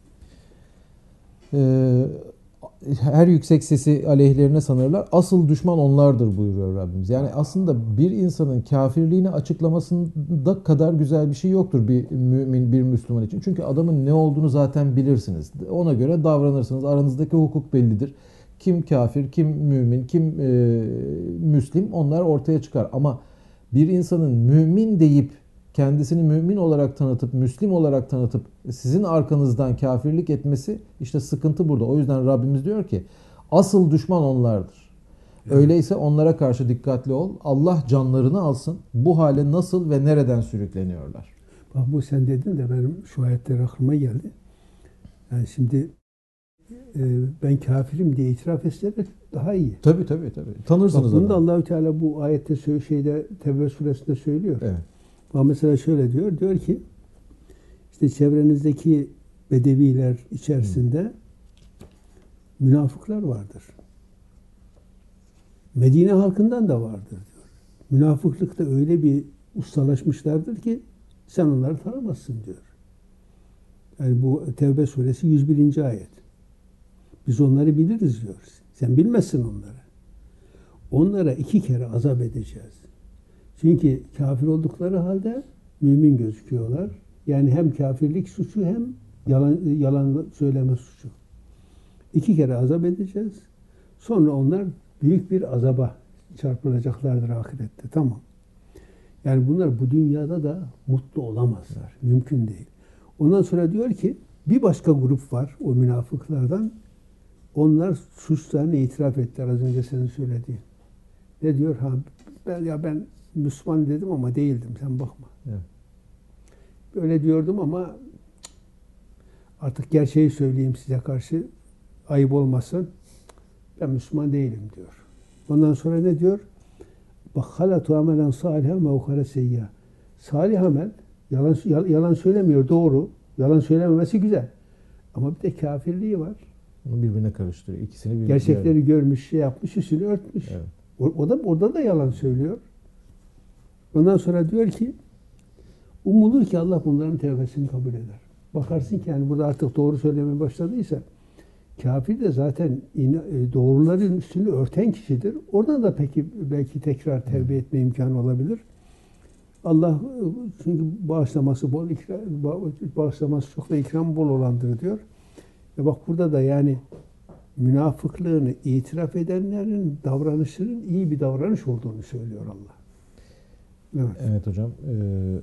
Ee, her yüksek sesi aleyhlerine sanırlar. Asıl düşman onlardır buyuruyor Rabbimiz. Yani aslında bir insanın kafirliğini açıklamasında kadar güzel bir şey yoktur bir mümin, bir Müslüman için. Çünkü adamın ne olduğunu zaten bilirsiniz. Ona göre davranırsınız. Aranızdaki hukuk bellidir. Kim kafir, kim mümin, kim e, müslim, onlar ortaya çıkar. Ama bir insanın mümin deyip kendisini mümin olarak tanıtıp, Müslim olarak tanıtıp sizin arkanızdan kafirlik etmesi, işte sıkıntı burada. O yüzden Rabbimiz diyor ki asıl düşman onlardır. Evet. Öyleyse onlara karşı dikkatli ol. Allah canlarını alsın. Bu hale nasıl ve nereden sürükleniyorlar? Bak bu sen dedin de benim şu ayetler aklıma geldi. Yani şimdi e, ben kafirim diye itiraf etseler daha iyi. Tabii tabii tabii. Tanırsınız Bak bunu da adamı. Allahü Teala bu ayette şeyde Tevbe suresinde söylüyor. Evet. Bak mesela şöyle diyor. Diyor ki işte çevrenizdeki bedeviler içerisinde Hı. münafıklar vardır. Medine halkından da vardır diyor. Münafıklıkta öyle bir ustalaşmışlardır ki sen onları tanımazsın diyor. Yani bu Tevbe suresi yüz birinci ayet. Biz onları biliriz diyor. Sen bilmezsin onları. Onlara iki kere azap edeceğiz. Çünkü kafir oldukları halde mümin gözüküyorlar. Yani hem kafirlik suçu hem yalan, yalan söyleme suçu. İki kere azap edeceğiz. Sonra onlar büyük bir azaba çarpılacaklardır ahirette. Tamam. Yani bunlar bu dünyada da mutlu olamazlar. Mümkün değil. Ondan sonra diyor ki bir başka grup var o münafıklardan. Onlar suçlarını itiraf ettiler az önce senin söylediğin. Ne diyor? Ha ben ya ben Müslüman dedim ama değildim. Sen bakma. Evet. Böyle diyordum ama artık gerçeği söyleyeyim size karşı. Ayıp olmasın. Ben Müslüman değilim diyor. Ondan sonra ne diyor? Bak halatu amelen salihan ve ukare seyyâ. Salih amel, yalan, yalan söylemiyor doğru. Yalan söylememesi güzel. Ama bir de kafirliği var. Bunu birbirine karıştırıyor. İkisini birbirine. Gerçekleri yani. Görmüş, şey yapmış, üstünü örtmüş. Evet. O, o da orada da yalan söylüyor. Ondan sonra diyor ki umulur ki Allah bunların tevbesini kabul eder. Bakarsın ki yani burada artık doğru söylemeye başladıysa kafir de zaten doğruların üstünü örten kişidir. Oradan da peki belki tekrar tevbe etme imkanı olabilir. Allah çünkü bağışlaması bol, ikram, bağışlaması çok da ikram bol olandır diyor. Ve bak burada da yani münafıklığını itiraf edenlerin davranışının iyi bir davranış olduğunu söylüyor Allah. Evet, evet hocam. Ee,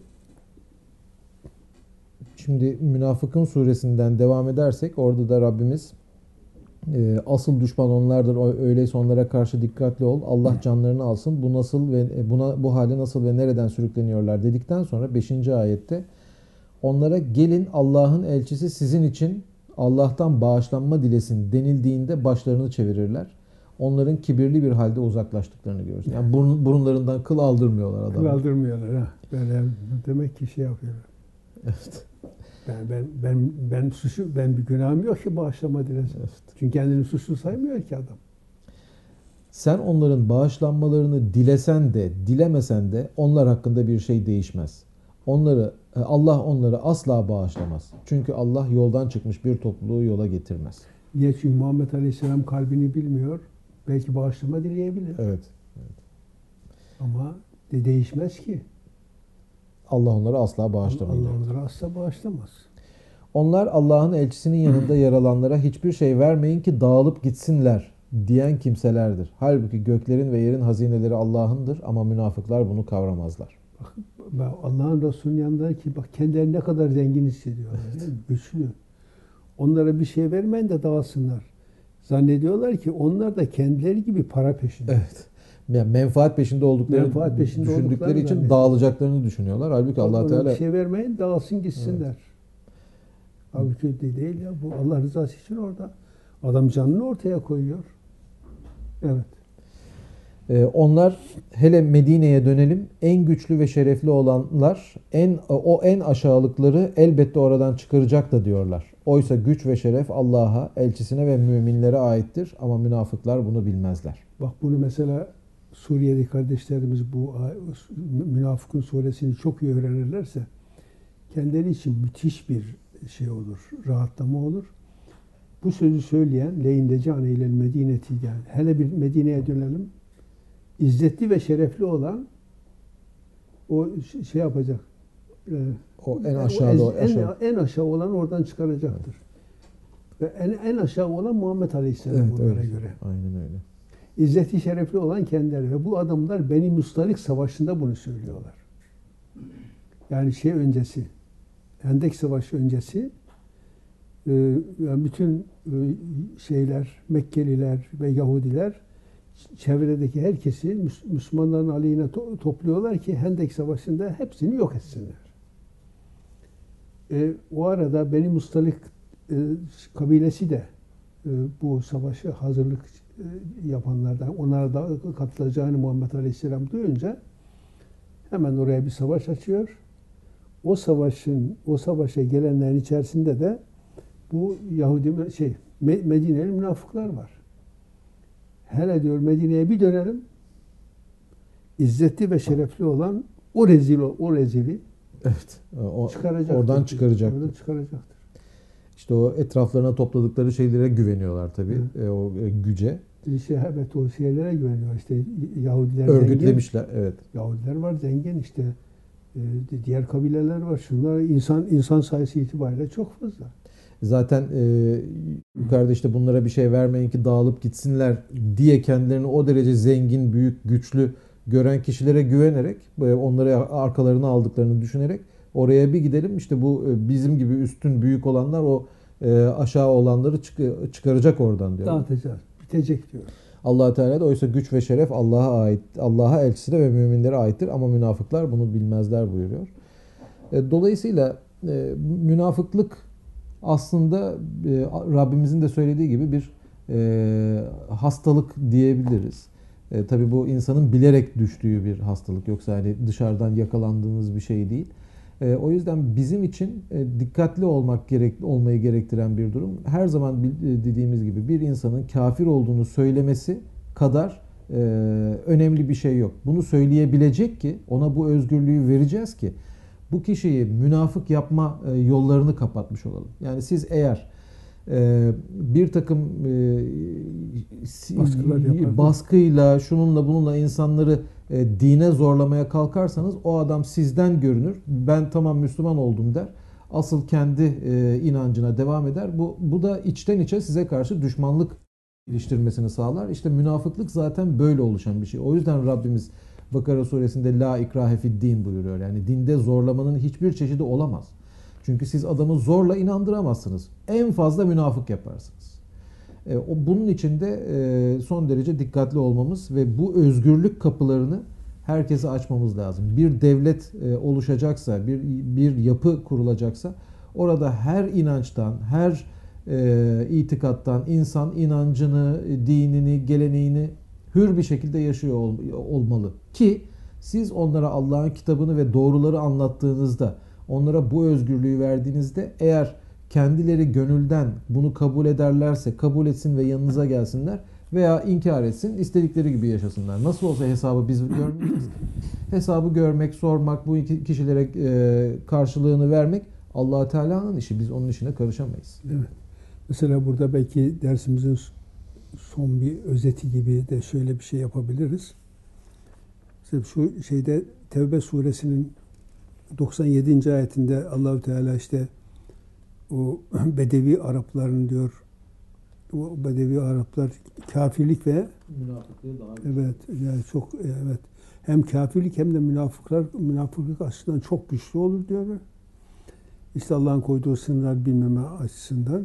şimdi Münafıkun suresinden devam edersek orada da Rabbimiz E, asıl düşman onlardır. O- Öyleyse onlara karşı dikkatli ol. Allah canlarını alsın. Bu nasıl ve e, buna bu hale nasıl ve nereden sürükleniyorlar dedikten sonra beşinci ayette onlara gelin Allah'ın elçisi sizin için Allah'tan bağışlanma dilesin denildiğinde başlarını çevirirler. Onların kibirli bir halde uzaklaştıklarını görürsün. Yani burun, burunlarından kıl aldırmıyorlar adamlar. Kaldırmıyorlar ha. Böyle demek ki şey yapıyorlar. Evet. Ben ben ben ben suçu ben bir günahım yok ki bağışlama dilesin. Evet. Çünkü kendini suçlu saymıyor ki adam. Sen onların bağışlanmalarını dilesen de dilemesen de onlar hakkında bir şey değişmez. Onları Allah onları asla bağışlamaz. Çünkü Allah yoldan çıkmış bir topluluğu yola getirmez. Niye? Çünkü Muhammed Aleyhisselam kalbini bilmiyor. Belki bağışlama dileyebilir. Evet. Evet. Ama de değişmez ki. Allah onları asla Allah bağışlamayacak. onları asla bağışlamaz. Onlar Allah'ın elçisinin yanında yer alanlara hiçbir şey vermeyin ki dağılıp gitsinler diyen kimselerdir. Halbuki göklerin ve yerin hazineleri Allah'ındır ama münafıklar bunu kavramazlar. Bak, Allah'ın Resulü'nün yanında ki bak kendilerini ne kadar zengin hissediyorlar. değil mi? Güçlü. Onlara bir şey vermeyin de dağılsınlar. Zannediyorlar ki onlar da kendileri gibi para peşinde. Evet. Yani menfaat peşinde olduklarını Menfaat peşinde düşündükleri olduklarını için zannediyorlar. dağılacaklarını düşünüyorlar. Halbuki Allah Ona Teala bir şey vermeyin dağılsın gitsinler. Halbuki de değil ya. Bu Allah rızası için orada. Adam canını ortaya koyuyor. Evet. Ee, onlar hele Medine'ye dönelim. En güçlü ve şerefli olanlar en o en aşağılıkları elbette oradan çıkaracak da diyorlar. Oysa güç ve şeref Allah'a, elçisine ve müminlere aittir ama münafıklar bunu bilmezler. Bak bunu mesela Suriye'deki kardeşlerimiz bu Münafıkun suresini çok iyi öğrenirlerse kendileri için müthiş bir şey olur, rahatlama olur. Bu sözü söyleyen leyinde cane ile medineti yani hele bir Medine'ye dönelim. İzzetli ve şerefli olan o şey yapacak. O en aşağıda o en, aşağı. en aşağı olan oradan çıkaracaktır. Ve en, en aşağı olan Muhammed Aleyhisselam Evet, bunlara öyle. göre. Aynen öyle. İzzeti şerefli olan kendileri. Ve bu adamlar Beni Mustalik Savaşı'nda bunu söylüyorlar. Yani şey öncesi, Hendek Savaşı öncesi e, yani bütün e, şeyler, Mekkeliler ve Yahudiler çevredeki herkesi Müs- Müslümanların aleyhine to- topluyorlar ki Hendek Savaşı'nda hepsini yok etsinler. E, o arada Beni Mustalik e, kabilesi de e, bu savaşı hazırlık e, yapanlardan, onlara da katılacağını Muhammed Aleyhisselam duyunca hemen oraya bir savaş açıyor. O savaşın, o savaşa gelenlerin içerisinde de bu Yahudi şey Medineli münafıklar var. Hele diyor Medine'ye bir dönelim. İzzetli ve şerefli olan o rezil o rezili Evet. O, çıkaracaktır. oradan çıkaracaktır. Oradan çıkaracaktır. İşte o etraflarına topladıkları şeylere güveniyorlar tabii. E, o e, güce. İşte evet o şeylere güveniyor. İşte Yahudiler Örgütlemişler. zengin. Evet. Yahudiler var zengin işte. E, diğer kabileler var. Şunlar insan insan sayısı itibariyle çok fazla. Zaten e, yukarıda işte bunlara bir şey vermeyin ki dağılıp gitsinler diye kendilerini o derece zengin, büyük, güçlü gören kişilere güvenerek, e, onları arkalarına aldıklarını düşünerek oraya bir gidelim. İşte bu e, bizim gibi üstün, büyük olanlar o e, aşağı olanları çık- çıkaracak oradan diyor. Dağıtacağız. Bitecek diyor. Allah Teala da oysa güç ve şeref Allah'a ait, Allah'a, elçisine ve müminlere aittir ama münafıklar bunu bilmezler buyuruyor. E, dolayısıyla e, münafıklık aslında e, Rabbimizin de söylediği gibi bir e, hastalık diyebiliriz. E, tabii bu insanın bilerek düştüğü bir hastalık. Yoksa hani dışarıdan yakalandığınız bir şey değil. E, o yüzden bizim için e, dikkatli olmak gerek olmayı gerektiren bir durum. Her zaman dediğimiz gibi bir insanın kafir olduğunu söylemesi kadar e, önemli bir şey yok. Bunu söyleyebilecek ki ona bu özgürlüğü vereceğiz ki bu kişiyi münafık yapma yollarını kapatmış olalım. Yani siz eğer e, bir takım e, baskıyla, şununla bununla insanları e, dine zorlamaya kalkarsanız o adam sizden görünür. Ben tamam Müslüman oldum der. Asıl kendi e, inancına devam eder. Bu, bu da içten içe size karşı düşmanlık geliştirmesini sağlar. İşte münafıklık zaten böyle oluşan bir şey. O yüzden Rabbimiz Bakara suresinde la ikrahe fid din buyuruyor. Yani dinde zorlamanın hiçbir çeşidi olamaz. Çünkü siz adamı zorla inandıramazsınız. En fazla münafık yaparsınız. E, o bunun için de e, son derece dikkatli olmamız ve bu özgürlük kapılarını herkese açmamız lazım. Bir devlet e, oluşacaksa, bir bir yapı kurulacaksa orada her inançtan, her e, itikattan insan inancını, dinini, geleneğini hür bir şekilde yaşıyor ol, olmalı. Ki siz onlara Allah'ın kitabını ve doğruları anlattığınızda, onlara bu özgürlüğü verdiğinizde eğer kendileri gönülden bunu kabul ederlerse kabul etsin ve yanınıza gelsinler veya inkar etsin, istedikleri gibi yaşasınlar. Nasıl olsa hesabı biz görmeyeceğiz. Hesabı görmek, sormak, bu iki kişilere e, karşılığını vermek Allah Teala'nın işi. Biz onun işine karışamayız. Evet. Mesela burada belki dersimizin son bir özeti gibi de şöyle bir şey yapabiliriz. Mesela şu şeyde Tevbe suresinin doksan yedinci ayetinde Allahu Teala işte o Bedevi Arapların diyor, o Bedevi Araplar kafirlik ve Münafıklığı daha evet yani çok evet hem kafirlik hem de münafıklar münafıklık açısından çok güçlü olur diyor. İşte Allah'ın koyduğu sınırlar bilmeme açısından.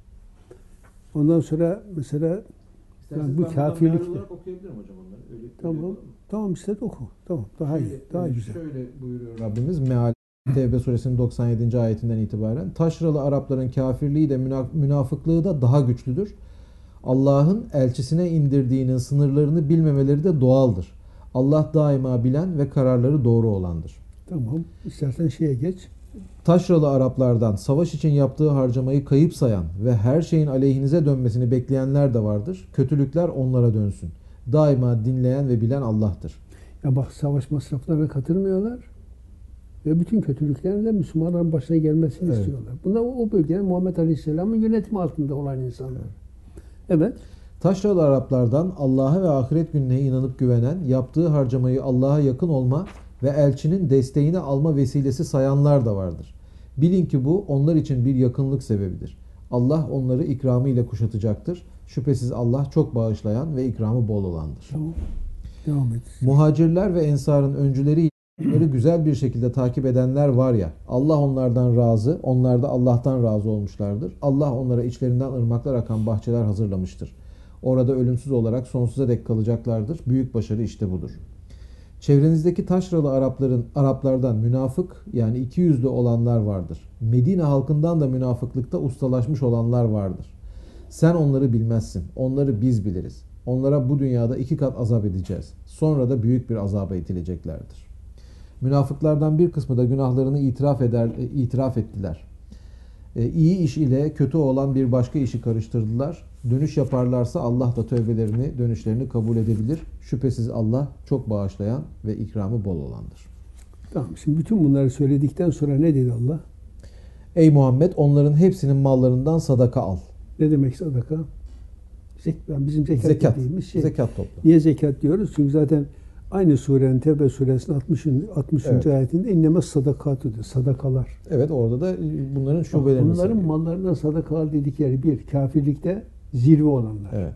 Ondan sonra mesela yani bu kafirlik olarak okuyabilirim hocam onları. Öyle, tamam. öyle Tamam işte oku. Tamam. Daha iyi. Daha şöyle, güzel. Şöyle buyuruyor Rabbimiz Meal Tevbe suresinin doksan yedinci ayetinden itibaren. Taşralı Arapların kafirliği de münafıklığı da daha güçlüdür. Allah'ın elçisine indirdiğinin sınırlarını bilmemeleri de doğaldır. Allah daima bilen ve kararları doğru olandır. Tamam. İstersen şeye geç. Taşralı Araplardan savaş için yaptığı harcamayı kayıp sayan ve her şeyin aleyhinize dönmesini bekleyenler de vardır. Kötülükler onlara dönsün. Daima dinleyen ve bilen Allah'tır. Ya bak savaş masraflarına katılmıyorlar ve bütün kötülüklerin de Müslümanların başına gelmesini Evet. istiyorlar. Bunlar o bölgenin Muhammed Aleyhisselam'ın yönetimi altında olan insanlar. Evet. Taşralı Araplardan Allah'a ve ahiret gününe inanıp güvenen, yaptığı harcamayı Allah'a yakın olma ve elçinin desteğini alma vesilesi sayanlar da vardır. Bilin ki bu onlar için bir yakınlık sebebidir. Allah onları ikramıyla kuşatacaktır. Şüphesiz Allah çok bağışlayan ve ikramı bol olandır. Tamam. Devam et. Muhacirler ve ensarın öncüleri onları güzel bir şekilde takip edenler var ya, Allah onlardan razı, onlar da Allah'tan razı olmuşlardır. Allah onlara içlerinden ırmaklar akan bahçeler hazırlamıştır. Orada ölümsüz olarak sonsuza dek kalacaklardır. Büyük başarı işte budur. Çevrenizdeki taşralı Arapların Araplardan münafık yani iki yüzlü olanlar vardır. Medine halkından da münafıklıkta ustalaşmış olanlar vardır. Sen onları bilmezsin. Onları biz biliriz. Onlara bu dünyada iki kat azap edeceğiz. Sonra da büyük bir azaba itileceklerdir. Münafıklardan bir kısmı da günahlarını itiraf eder, itiraf ettiler. E, iyi iş ile kötü olan bir başka işi karıştırdılar. Dönüş yaparlarsa Allah da tövbelerini, dönüşlerini kabul edebilir. Şüphesiz Allah çok bağışlayan ve ikramı bol olandır. Tamam. Şimdi bütün bunları söyledikten sonra ne dedi Allah? Ey Muhammed onların hepsinin mallarından sadaka al. Ne demek sadaka? Zek bizim zekat, Zekat. dediğimiz şey. Zekat topla. Niye zekat diyoruz? Çünkü zaten aynı surenin Tevbe suresinin altmışıncı. altmışıncı Evet. ayetinde inneme sadakatü diyor. Sadakalar. Evet orada da bunların Bak, şubelerini bunların sayıyor. mallarından sadaka al dedikleri bir, kafirlikte zirve olanlar. Evet.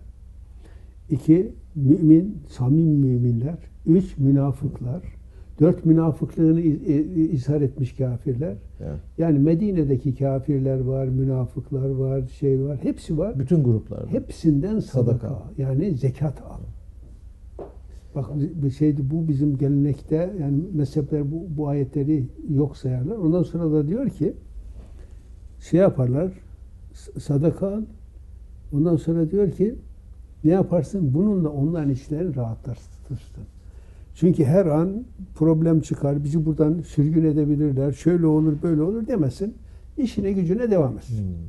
İki, mümin, samim müminler. Üç, münafıklar. Dört, münafıklığını izhar etmiş kafirler. Evet. Yani Medine'deki kafirler var, münafıklar var, şey var. Hepsi var. Bütün gruplarda. Hepsinden sadaka. Sadaka. Yani zekat al. Bak bir şeydi bu bizim gelenekte yani mezhepler bu, bu ayetleri yok sayarlar. Ondan sonra da diyor ki şey yaparlar sadaka al. Ondan sonra diyor ki ne yaparsın? Bununla onların işlerini rahatlatırsın. Çünkü her an problem çıkar. Bizi buradan sürgün edebilirler. Şöyle olur böyle olur demesin. İşine gücüne devam etsin. Hmm.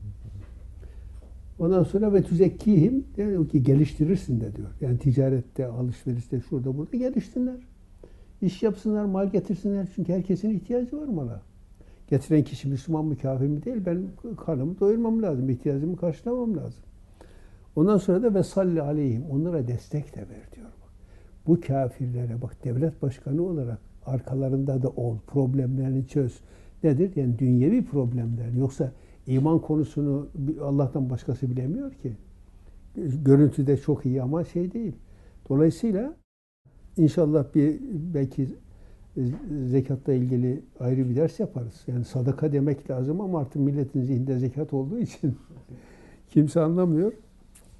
Ondan sonra ve tüzekkihim diyor ki geliştirirsin de diyor. Yani ticarette, alışverişte, şurada burada gelişsinler. İş yapsınlar, mal getirsinler. Çünkü herkesin ihtiyacı var mala. Getiren kişi Müslüman mı, kafir mi değil. Ben karnımı doyurmam lazım, ihtiyacımı karşılamam lazım. Ondan sonra da ve salli aleyhim. Onlara destek de ver diyor. Bak. Bu kafirlere bak devlet başkanı olarak arkalarında da ol, problemlerini çöz. Nedir? Yani dünyevi problemler. Yoksa iman konusunu Allah'tan başkası bilemiyor ki. Görüntüde çok iyi ama şey değil. Dolayısıyla inşallah bir belki zekatla ilgili ayrı bir ders yaparız. Yani sadaka demek lazım ama artık milletin zihninde zekat olduğu için kimse anlamıyor.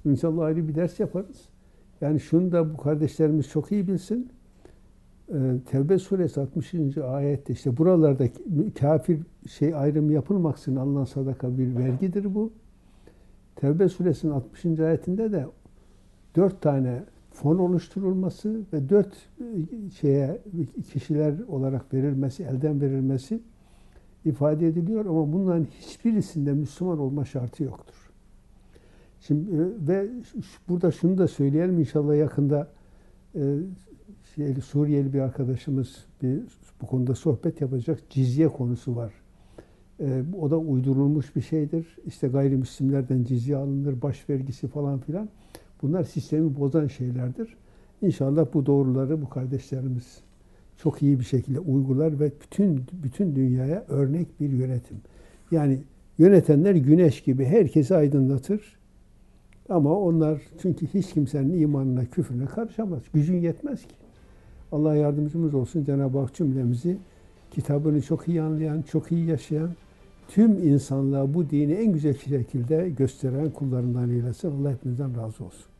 İnşallah ayrı bir ders yaparız. Yani şunu da bu kardeşlerimiz çok iyi bilsin. Ee, Tevbe suresi altmışıncı ayette işte buralarda kafir şey ayrımı yapılmaksızın alınan sadaka bir vergidir bu. Tevbe suresinin altmışıncı ayetinde de dört tane fon oluşturulması ve dört şeye kişiler olarak verilmesi, elden verilmesi ifade ediliyor ama bunların hiçbirisinde Müslüman olma şartı yoktur. Şimdi ve burada şunu da söyleyelim, inşallah yakında e, şey, Suriyeli bir arkadaşımız bir bu konuda sohbet yapacak. Cizye konusu var. E, o da uydurulmuş bir şeydir. İşte gayrimüslimlerden cizye alınır, baş vergisi falan filan. Bunlar sistemi bozan şeylerdir. İnşallah bu doğruları bu kardeşlerimiz çok iyi bir şekilde uygular ve bütün bütün dünyaya örnek bir yönetim. Yani yönetenler güneş gibi herkesi aydınlatır. Ama onlar çünkü hiç kimsenin imanına, küfrüne karışamaz. Gücün yetmez ki. Allah yardımcımız olsun. Cenab-ı Hak cümlemizi kitabını çok iyi anlayan, çok iyi yaşayan, tüm insanlığa bu dini en güzel şekilde gösteren kullarından eylesin. Allah hepinizden razı olsun.